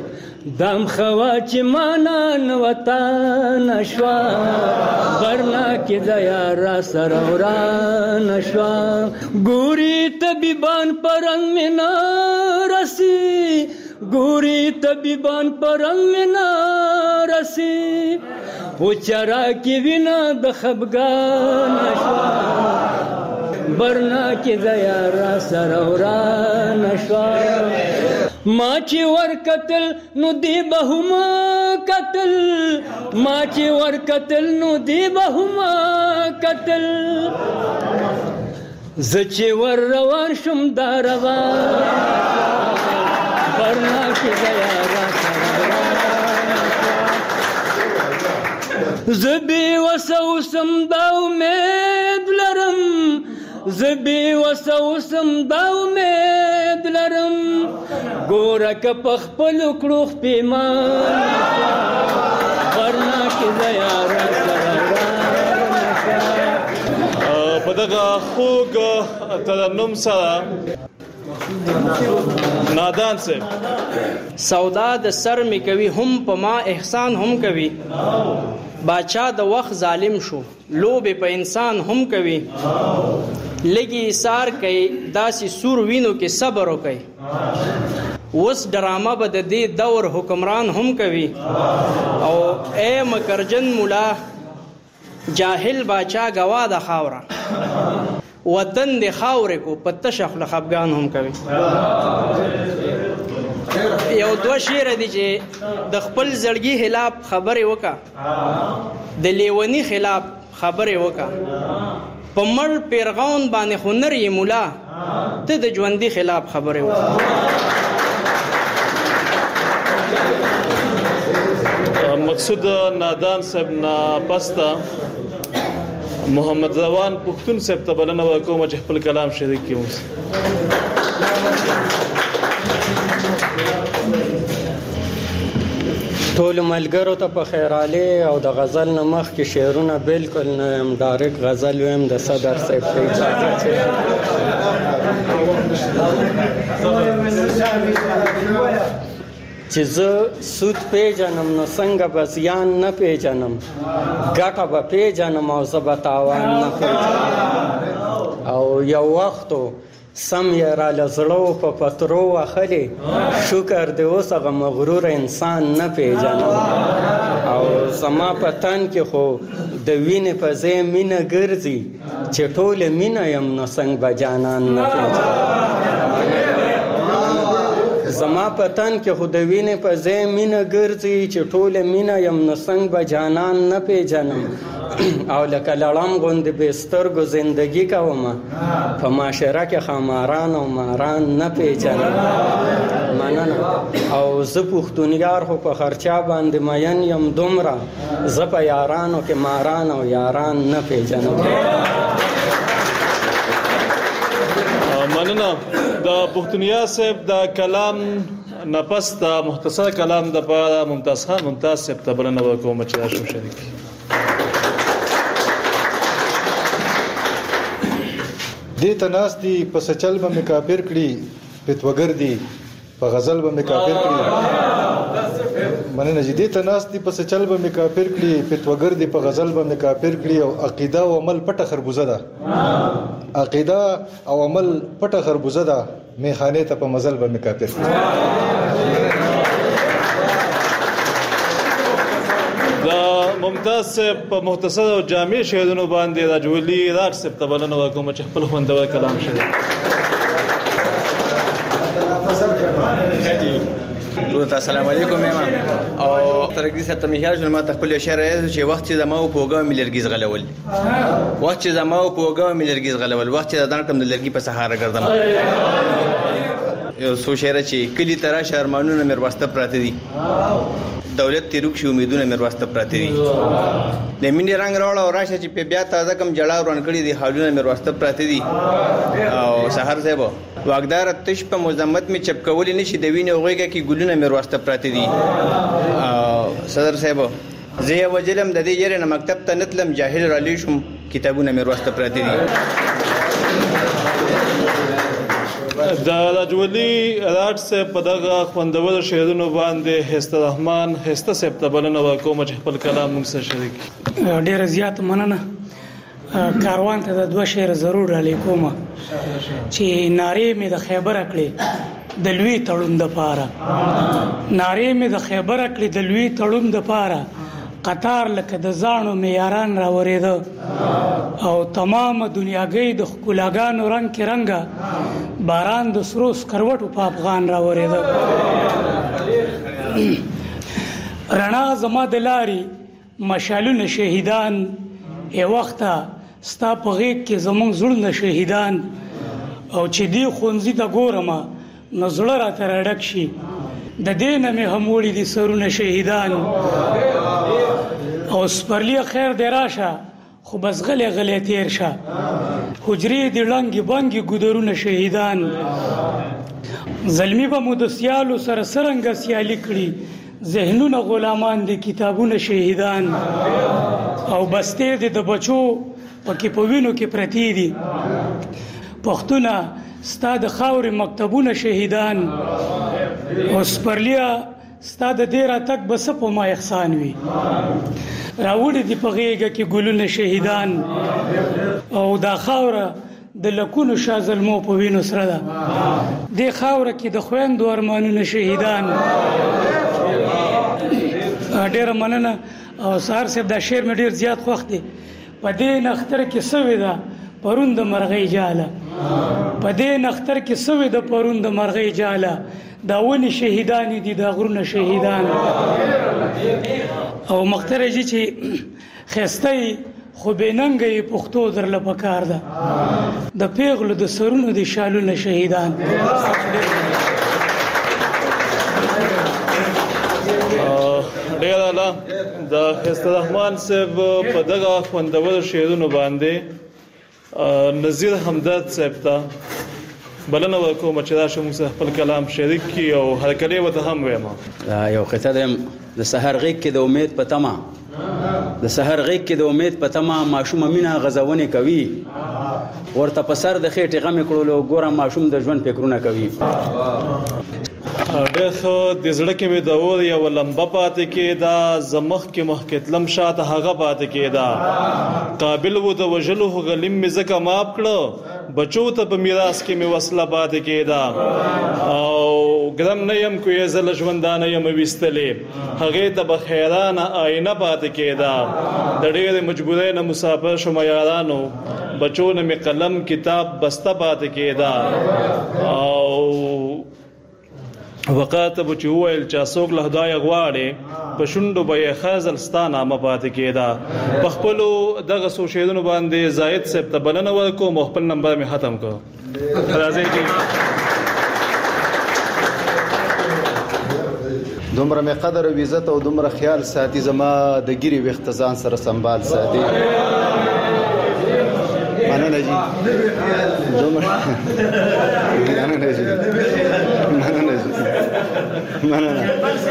دم خوا چې مانا نو وطن شوا برنا کې د یار سره وران شوا ګوري طبيبان پرنګ منا رسی ګوري طبيبان پرنګ منا رسی پوچرا کې وینا د خفګان شوا برنا کې د یار سره وران شوا ما چې ور قتل نو دی بهما قتل ما چې ور قتل نو دی بهما قتل ز چې ور روان شم دا روان برنا کې د یار سره زبی وسوسم دا امید لرم زبی وسوسم دا امید لرم ګوره که په خپلو کړو خپېمان ورنه کې د یار سره په دغه خوږ ترنم سره نادان صاحب سودا د سر می کوي هم په ما احسان هم کوي باچا د وخت ظالم شو لوبې په انسان هم کوي لګي ایثار کوي داسې سور وینو کې صبر وکي اوس ډرامه به د دې دور حکمران هم کوي او اے مکرجن مولا جاهل باچا گوا د خاوره وطن د خاورې کو پته شخل خفګان هم کوي یو دو شعر دي چې د خپل زړګي خلاف خبرې وکا د لیونی خلاف خبرې وکا په مړ پیرغون باندې خنر یې مولا ته د ژوندۍ خلاف خبرې وکا مقصود نادان صاحب نا پستا محمد روان پښتون صاحب ته بلنه وکوم چې خپل کلام شریک کیوم ټول ملګرو ته په خیراله او د غزل نه مخکې شعرونه بالکل نه یم ډایرک غزل ویم د صدر صاحب ته اجازه چې زه سود پیژنم نو څنګه به زیان نه پیژنم ګټه به پیژنم او زه به تاوان نه پیژنم او یو وختو سم یې راله زړه په پترو وهلې شکر دې اوس هغه مغرور انسان نه پیژنم او زما په تن کې خو د وینې په ځای مینه ګرځي چې ټوله مینه یم نو څنګه به جانان نه پیژنم زما په تن کې خو د وینې په ځای مینه ګرځي چې ټوله مینه یم نو څنګه به جانان نه پیژنم او لکه لړم غوندې بې سترګو زندګي کومه په معاشره کې خماران او ماران نه پیژنم مننه او زه پښتونیار خو په خرچا باندې مین یم دومره زه په یارانو کې ماران او یاران نه پیژنم مننه د پښتونیا صاحب د کلام نفس د مختصر کلام د پاره ممتاز خان ممتاز صاحب ته بلنه وکوم چې راشم شریک دې تناس دی پس چل به مکافر کړي پتوګر دی په غزل به مکافر کړي مننه چې دې تناس دی پس چل به مکافر کړي پتوګر دی په غزل به مکافر کړي او عقیده او عمل پټه خربوزه ده عقیده او عمل پټه خربوزه ده میخانه ته په مزل به مکافر کړي ممتاز صاحب په مختصر او جامع شعرونو باندې راجولي راج صاحب ته بلنه وکوم چې خپل خوندور کلام شری السلام علیکم امام او ترګي ست میهار جن ما خپل شعر چې وخت چې زما او پوګا ملرګیز غلول وخت چې زما او پوګا ملرګیز غلول وخت چې دان کم لرګي په سهار ګرځم یو سو شعر چې کلی ترا شرمانونه مر واسطه پراته دي دولت تیروک شي امیدونه مر واسطه پراته دي لمینې رنگ راوړ او راشه چې په بیا تازه کم جړا ورن کړی دي حالونه مر واسطه پراته دي او سحر زیبو واغدار تش په مزمت می چپکول نشي د وینې اوغه کې ګلونه مر واسطه پراته دي صدر صاحب زه وجلم د دې یره نه مکتب ته نتلم جاهل را لیشم کتابونه مر واسطه پراته دي د راجولي راج صاحب په دغه خوندور شعرونو باندې هست رحمان هست صاحب ته بلنه وکوم چې خپل کلام موږ سره شریک ډیر زیات مننه کاروان ته د دوه شعر ضرور را لیکوم چې نارې مې د خیبر کړې د لوی تړون د پاره، نارې مې د خیبر کړې د لوی تړون د پاره، قطار لکه د زاڼو میاران را ورېده او تمام دنیاګۍ د ښکلاګانو رنګ کې رنګه باران د سرو سکروټو په افغان را ورېده. رڼا زما د لارې مشالونه شهیدان، ای وخته ستا په غېږ کې زمونږ زړونه شهیدان، او چې دې ښوونځي ته ګورمه نو زړه راته راډک شي، د دې نه مې هم وړي دي سرونه شهیدان. او سپرلی خیر دې راشه خو بس غلی غلی تیر شه، حجرې دې ړنګې بنګې ګودرونه شهیدان. زلمی به مو د سیالو سره څرنګه سیالي کړي، ذهنونه غلامان دي کتابونه شهیدان، او بستې دې د بچو پکې په وینو کې پرتې دي، پښتونه ستا د خاورې مکتبونه شهیدان. او سپرلیا ستا د دې راتګ به څه په ما احسان وي، راوړي دي په غېږه کې ګلونه شهیدان، او دا خاوره د لکونو شا زلمو په وینو سره ده، دې خاوره کې د خویندو ارمانونه شهیدان. ډېره مننه. او سهار صاحب دا شعر مې ډېر زیات خوښ دی. په دې نختر کې سوې ده پرون د مرغۍ جاله، په دې نختر کې سوې ده پرون د مرغۍ جاله، دا ونې شهیدانې دي دا غرونه شهیدان. او مختار جي چې ښایسته یې خو بې ننګه یې پښتو درله پکار ده، د پیغلو د سرونو دي شالونه شهیدان. ډېر اعلی. د ښایسته رحمان صاحب په دغه خوندورو شعرونو باندې نظیر همدرد صاحب ته بلنه ورکوم چې راشه موږ سره خپل کلام شریک کړي او هرکلی ورته هم ویم. یو قطعه ده د سحر غیږ کې د امید په تمه، د سحر غیږ کې د امید په تمه، ماشومه مینه غزونې کوي، ورته په سر د خېټې غمې کړلو ګوره ماشوم د ژوند فکرونه کوي. ډېر ښه. د زړه کې مې د اور یوه لمبه پاتې کېده، زه مخکې مخکې تلم شاته هغه پاتې کېده، قابل و د وژلو خو غلیم مې ځکه ماف کړه، بچو ته په میراث کې مې وسله پاتې کېده، او ګرم نه یم کوی زه له ژوندانه یم ویستلې، هغې ته به خیرانه آینه پاتې کېده، د ډېرې مجبورۍ نه مسافر شومه یارانو، بچو نه مې قلم کتاب بسته پاتې کېده. او وقاته به چې وویل چې څوک له خدایه غواړي، په شونډو به یې خزل ستا نامه پاتې کېده. په خپلو دغه څو شعرونو باندې زاهد صاحب ته بلنه ورکوم او خپل نمبر مې ختم کړ. راځئ چې دومره مې قدر او عزت او دومره خیال ساتي، زما د ګیري ویښته ځان سره سنبال ساتي. مننه جی. دومره مننه جی. مننه جی. مننه.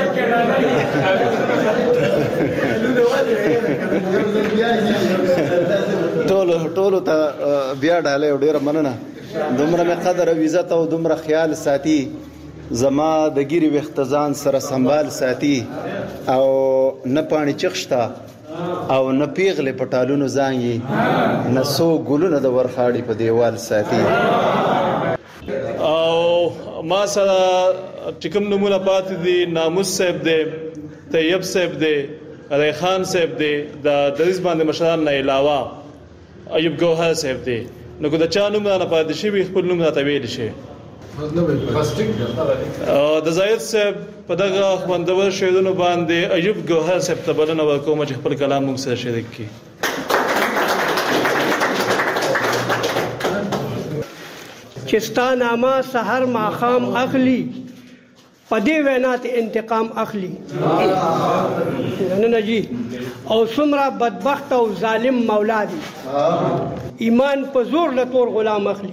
ټولو ته بیا ډالۍ ډېره مننه. دومره مې قدر او عزت او دومره خیال ساتي، زما د ګیري ویښته ځان سره سنبال ساتي، او نه پاڼې چغشته او نه پیغلې په ټالونو زانګي، نه څو ګلونه د ورخاړي په دیوال ساتي. او ما سره چې کوم نمونه پاتې دي، ناموس صاحب دی، طیب صاحب دی، ریحان صاحب دی، د دریس باندې مشران نه علاوه ایوب ګوهر صاحب دی. نو که د چا نوم رانه پاتې شوي خپل نوم راته ویلی شي. د زاهد صاحب په دغه خوندور شعرونو باندې ایوب ګوهر صاحب ته بلنه ورکوم چې خپل کلام موږ سره شریک کړي. چې ستا نامه سحر ماښام اخلي، په دې وینا ته انتقام اخلي. نه جی. او څومره بدبخت او ظالم مولا دی، ایمان په زور له تور غلام اخلي.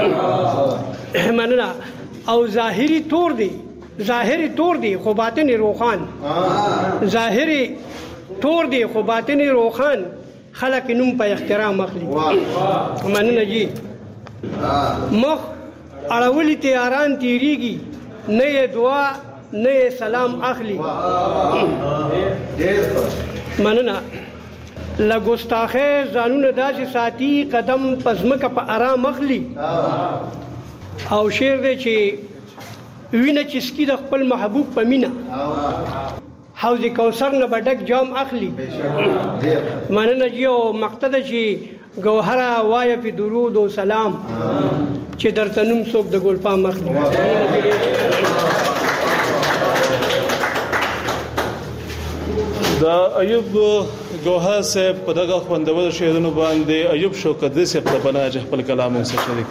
مننه. او ظاهري تور دی، ظاهري تور دی خو باطن روخان، ظاهري تور دی خو باطن روخان، خلک نوم په احترام اخلي. مننه جی. مخ اړولي تیاران تیریږي، نه یې دعا نه یې سلام اخلي. مننه. له ګستاخۍ ځانونه داسې ساتي قدم په ځمکه په ارام اخلي او شعر دی چې وینه چې سکي د خپل محبوب په مینه حوض کوثر نه به ډک جام اخلي مننه جي او مقته ده چې ګوهره وایه پې درود و سلام چې درته نوم څوک د ګلپام اخلي د ایوب ګوهر صاحب په دغه خوندور شعرونو باندې ایوب شوکدي صاحب د بنا چې خپل کلام موږ سره شریک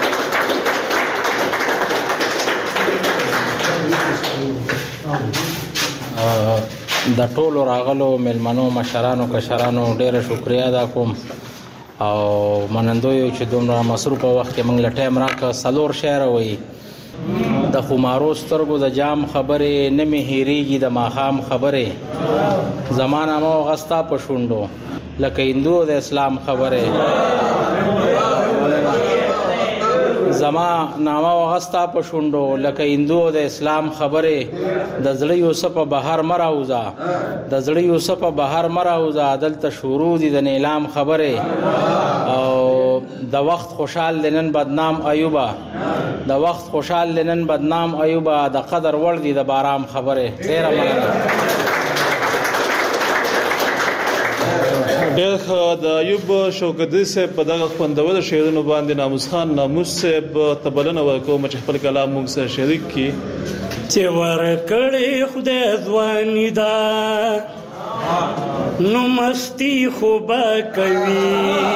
د ټولو راغلو مېلمنو مشرانو کشرانو ډېره شکریا ادا کوم او منندوی چې دومره مصروفه وخت کې موږ له ټایم راکړه 4 شعر وایي د خمارو سترګو د جام خبرې نه مې هېرېږي د ماښام خبرې زما نامه وغستا په شونډو لکه هندو د اسلام خبرې زما نامه وغستا په شونډو لکه هندو د اسلام خبرې د زړه یوسف بهر مراوزا د زړه یوسف بهر مراوزا دلته شروع دي د نیلام خبرې او د وخت خوشحال لنن بدنام ایوبا د وخت خوشحال لنن بدنام ایوبا د قدر ور دي د بارام خبره ډیره مننه ډېر د ایوب شوکدي صاحب په دغه خوندور شعرونو باندې ناموس خان ناموس صاحب ته بلنه ورکوم چې خپل کلام موږ سره شریک کړي چې ورکړې خدای ځواني دا نو مستی خوبه کوي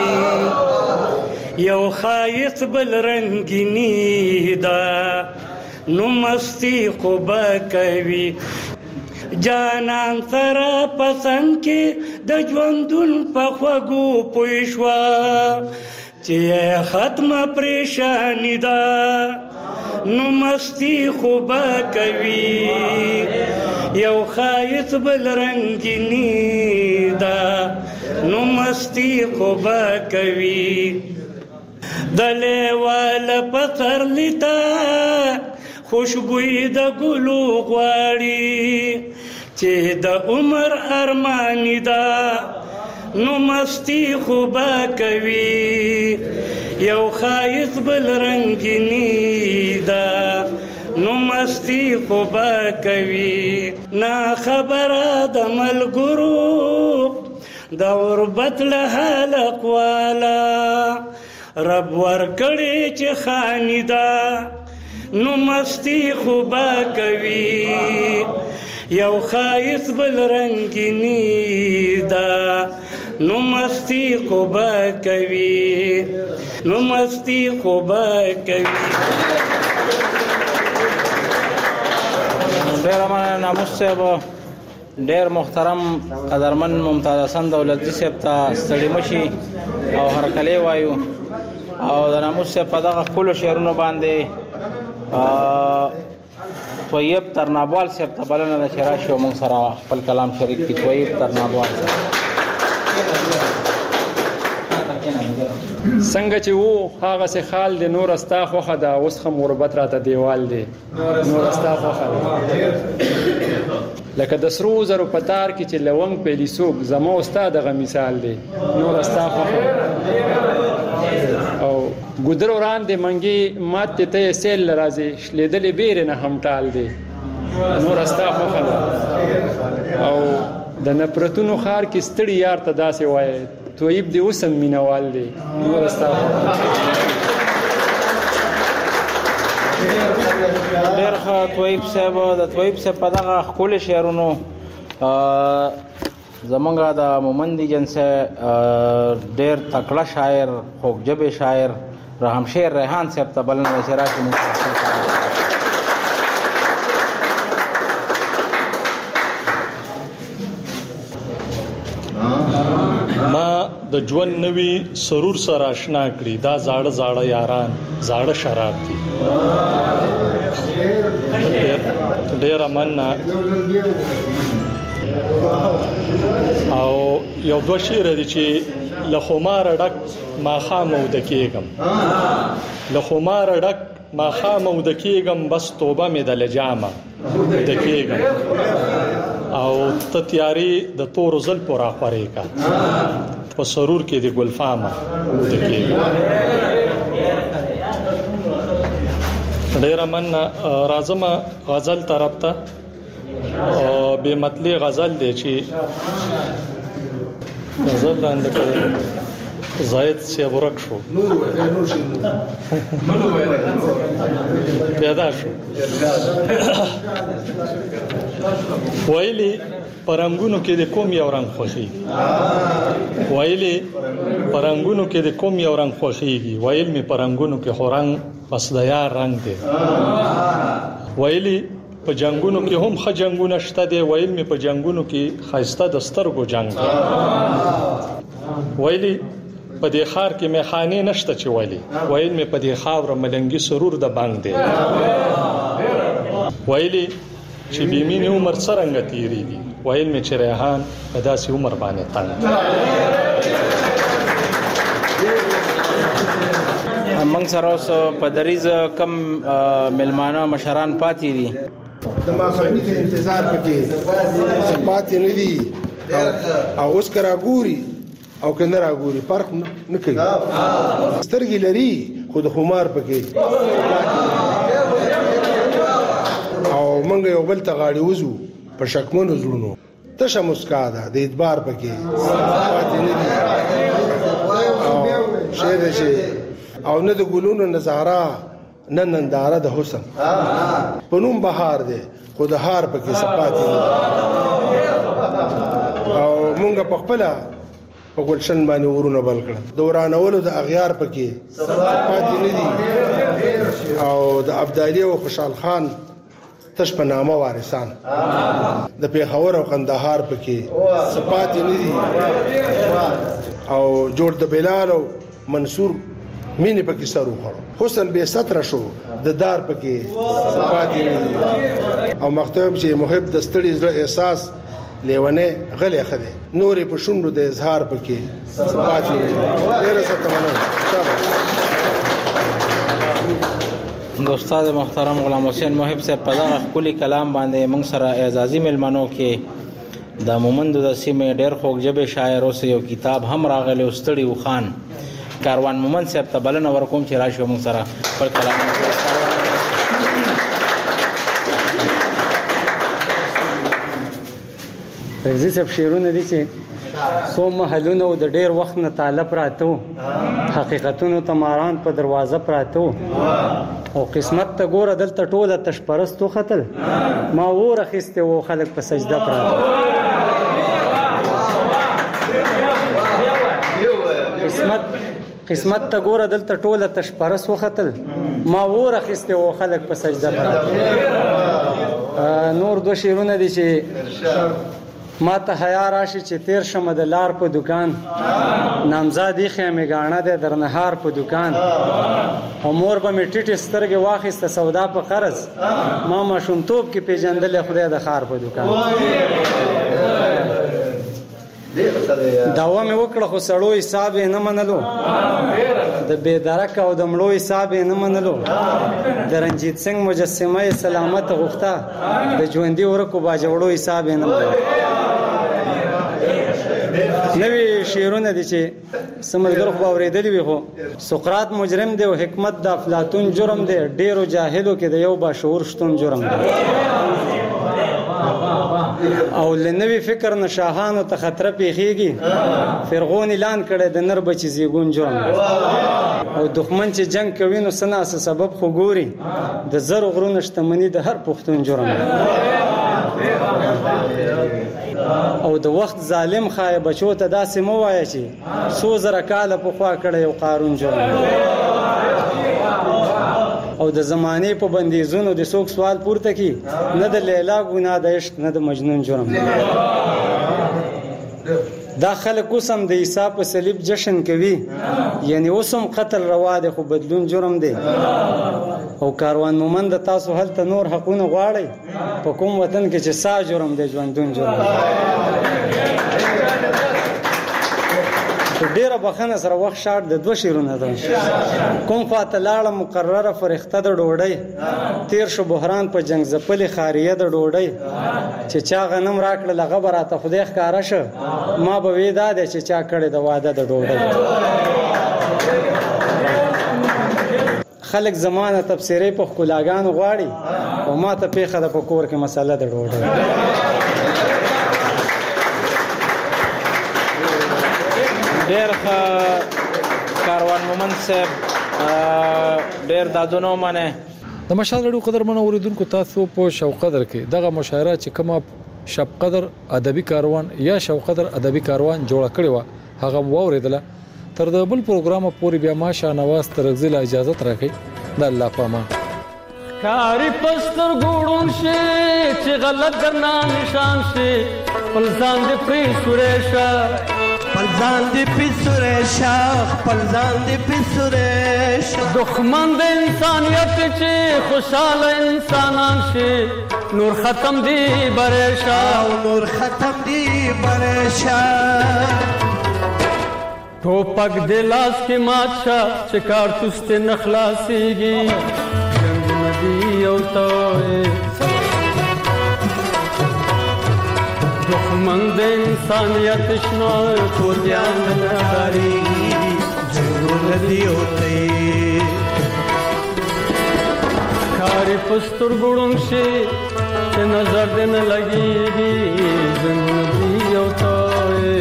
یو خایت بل رنگینی دا نو مستی خوبه کوي جانان سره پسند کې د ژوندون په خوږو پوه شوه چې ختمه پریشاني ده نو مستی خوبه کوي یو خایت بل رنگینی ده نو مستی خوبه کوي دلې والا پتر لیتا خوشبوئی د ګلو غواړي چې د عمر ارمانی دا نو مستی خوبه کوي یو خایت بل رنگینی دا نو مستی خوبه کوي نا خبره د ملګرو د غربت له حلق والا رب ورکړي چې خانی دا نو مستی خوبه کوي یو خایت بل رنگینی دا نو مستی خوبه کوي نو مستی خوبه کوي ډېر مننه ناموس صاحب ډېر محترم قدرمن ممتاز حسن دولتي صاحب ته ستړي مشي او هرکلی وایو او د ناموس صاحب په دغه ښکلو شعرونو باندې طیب ترنابوال صاحب ته بلنه ده چې راشي او موږ سره خپل کلام شریک کړي طیب ترنابوال څنګه چې وو هغه سه خال دی نور استا خوخه ده اوس خم غربت راته دیوال دی نور استا خوخه ده لکه د سرو زرو پتار کې چې لونګ په لیسوک زمو استاد غ مثال دی نور استا خوخه او ګودر وران دی منګي مات ته سیل راځي شلیدلې بیر نه هم ټال دی نور استا خوخه ده او د نفرتونو خار کې ستړي یار ته داسې وایي طیب دی اوسم مینوال دی نور استا ډېر ښه طیب صاحب د طیب صاحب په دغه ښکلي شعرونو زمونږ د مومندي جنسه ډېر تکړه شاعر خوږ ژبې شاعر رحم شیر ریحان صاحب ته بلنه ده چې راشي موږ ما د ژوند نوي سرور سره آشنا کړي دا زاړه زاړه یاران زاړه شراب دي ډېره مننه او یو دوه شعر دي چې له خماره ډک ماښام اوده کېږم له خماره ډک ماښام اوده کېږم بس توبه مې د لجامه اوده کېږم او ته تیارې د تورو زلفو راخورې کا په سرور کې د ګلفامه اوده کېږم. ډېره مننه. راځم غزل طرف ته. بې مطلع غزل دی چې غزل لاندې کړی زاید صاحب ورک شو پیدا شو ویلي پرنګونو کې د کوم یو رنگ خوښيږي ویلي پرنګونو کې د کوم یو رنگ خوښيږي ویل می پرنګونو کې خو رنگ بس د یار رنگ دی ویلي په جنگونو کې هم ښه جنگونه شته دی ویل می په جنگونو کې خایسته د سترګو جنگ دی ویلي په دې خار کې میخانه نشته چې ویل می په دې خاور ملنګي سرور د بانګ دی ویلي چې بیمینه عمر څنګه تیریږي ویل می چې ریحان په داسې عمر باندې تنګ موږ سره اوس په دریز کم ملمانه مشران پاتې دي د ماخرني ته انتظار پکې پاتې نه دي او اوس کرا ګوري او کنه را ګوري فرق نه کوي سترګې لري خود خمار پکې او منګ یو بل ته غاړي وزو په شکمنو زړونو تشه مسکا ده د اعتبار پکې پاتې نه دي او شعر شي او نه د ګلونو نظاره نه ننداره د حسن پنوم بهار دی خود هار پکې صفاتي او مونږ په خپل په ګلشن باندې ورونه بل کړ دورانولو د اغیار پکې صفاتي نه دي او د ابدالي او خوشحال خان تش په نامه وارثان د پیښور او قندهار پکې صفاتي نه دي او جوړ د بلال او منصور مینه پکې سرو خړو حسن به ستر شو د دار پکې صفاتي او مختوب چې محب د ستړي زړه احساس لیونه غلې خده نورې په شونډو د اظهار پکې صفاتي ډېر ستمنه د استاد محترم غلام حسین محب صاحب په دغه خولي کلام باندې موږ سره اعزازي ملمنو کې د مومندو د سیمې ډېر خوږ ژبې شاعر اوس یو کتاب هم راغلی ستړي وخان کاروان مومند صاحب ته بلنه ورکوم چې راشي موږ سره پر کلام رضی صاحب شعرونه دي چې څو محلونه د ډېر وخت نه طالب راته حقیقتونو تماران په دروازه پراته او قسمت ته ګوره دلته ټوله تشپرستو خطل ما وره خسته و خلک په سجده پراته قسمت ته ګوره دلته ټوله تشپرست وختل ما وره خسته و خلک په سجده پراته نور دو شعرونه دي چې ما ته حیا راشي چې تیر شمه د لار په دکان نامزادی خیمه غاڼه ده درنهار په دکان او مور به می ټیټ سترګې واخیسته سودا په قرض ما شومتوب کې پیجندل خدای د خار په دکان داوا مې وکړه خو سړو حساب نه منلو د بے درک او د مړو حساب نه منلو د رنجیت سنگ مجسمه سلامت غوښته د ژوندۍ ورکو باجوړو حساب نه منلو نوی شعرونه دي چې سمجګر خو اوریدلی وي خو سقراط مجرم دی او حکمت د افلاطون جرم دی ډیرو جاهلو کې د یو باشعور شتون جرم دی او لنوی فکر نشاهانو ته خطر پیخیږي فرعون اعلان کړي د نر بچی زیګون جرم او دښمن چې جنگ کوي نو سنا سبب خو ګوري د زر غرو نشتمنی د هر پښتون جرم او د وخت ظالم خای بچو ته داسې مو وایي چې سو زره کاله په خوا کړي او قارون جرم او د زمانه په بندیزونو د څوک سوال پورته کی نه د لیلا ګناه د عشق نه د مجنون جرم دا خلک اوسم د عیسی په صلیب جشن کوي یعنی اوسم قتل روا ده خو بدلون جرم دی او کاروان مومند تاسو هلته نور حقونه غواړي په کوم وطن کې چې سا جرم دی ژوندون جرم ډیره بخښنه سره وخت شاټ د 2 شعرونه ده. کوم خواته لاړه مقرره فرښته د ډوډۍ، تیر شو بحران په جنگ ځپلې خاریه د ډوډۍ، چې چا غنم راکړه لغه به راته خدای ښکاره شه، ما به وې دا دی چې چا کړې د واده د ډوډۍ. خلک زمانه تفسیرې په ښکلاګانو غواړي او ما ته پیښه ده په کور کې مسله د ډوډۍ. ډېر ښه کاروان مومند صاحب، ډېر دادونه ومنئ. د مشال راډیو قدرمنو اوریدونکو، تاسو په شوق قدر کې دغه مشاعره چې کومه شب قدر ادبي کاروان یا شوق قدر ادبي کاروان جوړ کړی و هغه واوریدله. تر د بل پروګرام پورې بیا ما شاهنواز ترغزل اجازه راکړي. د الله په امان. کاری پستر ګوړون شي چې غلط درنا نشان شي، پلزان دې پری سورېشا، پلزان دې پری سورېشا، پلزان دې پری سورېشا. دښمن د انسانیت چې خوشاله انسانان شي، نور ختم دی برېشا، نور ختم دی برېشا. ټوپک د لاس کې مات شه چې کارتوس ته نه خلاصېږي، جنګونه دي یو توی. دښمن د انسانیت شنو توتیان نه ډارېږي، جنګونه دي یو توی. ښکاري په سترګو ړوند شي چې نظر دې نه لګېږي، جنګونه دي یو توی.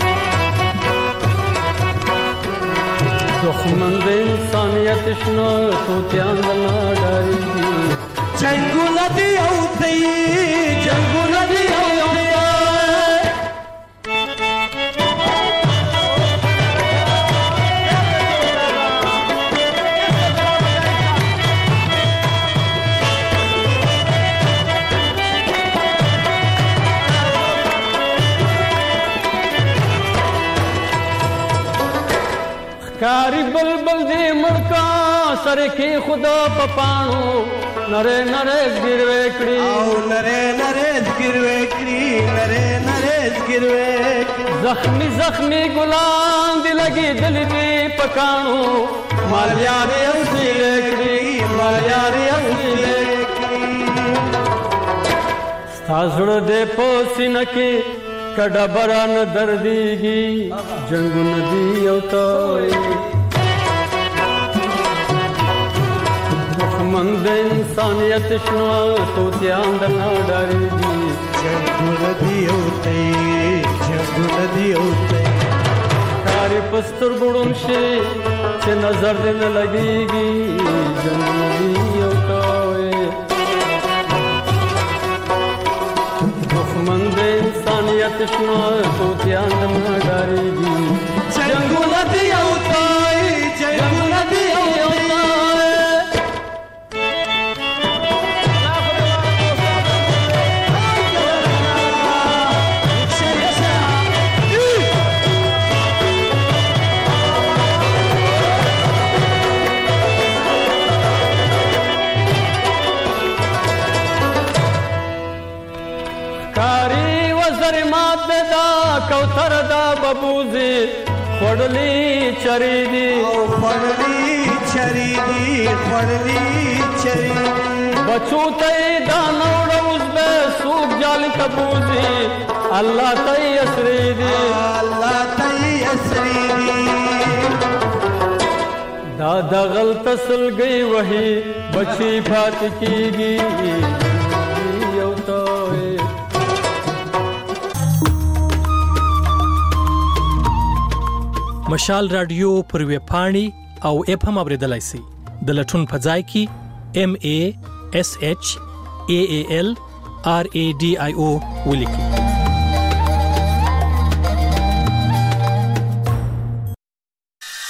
دښمن د انسانیت شنو توتیان نه ډارېږي، جنګونه دي یو توی، جنګونه دي یو توی. کاری بلبل دی مړکا سره کې خدا په پاڼو، نره نره زګیروي کړی او نره نره زګیروي کړی، نره نره زګیروي. زخمی زخمی ګلان دی لګي دل دی پکانو، مالیاري اصلي کړی، مالیاري اصلي کړی. ستاسو دې په سینه کې کډه بران درديږي، جنگونه دي یو توي. دښمن د انسانیت شنو توتیان نه ډارېږي، جنگونه دي یو توي، جنگونه دي یو توي. کاری پستر ګړون شي چې نظر دې نه لګيږي، جنگونه دي یو توي. دښمن د انسانیت شنو توتیان نه ډارېږي، جنګونه دي یو توي، جنګونه دي یو توي. کاری وزر مات دا کوثر دا ببوزي، خړلې چری دي او خړلې چری دي، خړلې چری. بچو ته دا نوړ اوس به سوق جال کبوزي، الله ته اسري دي، الله ته اسري دي. دا د غلط سلګي وਹੀ بچي فات کیږي، یو توي. مشال رادیو پر ویب پاڼې او اپ هم اوریدلای شئ. د لټون په ځای کې MASHAALRADIO ولیکئ.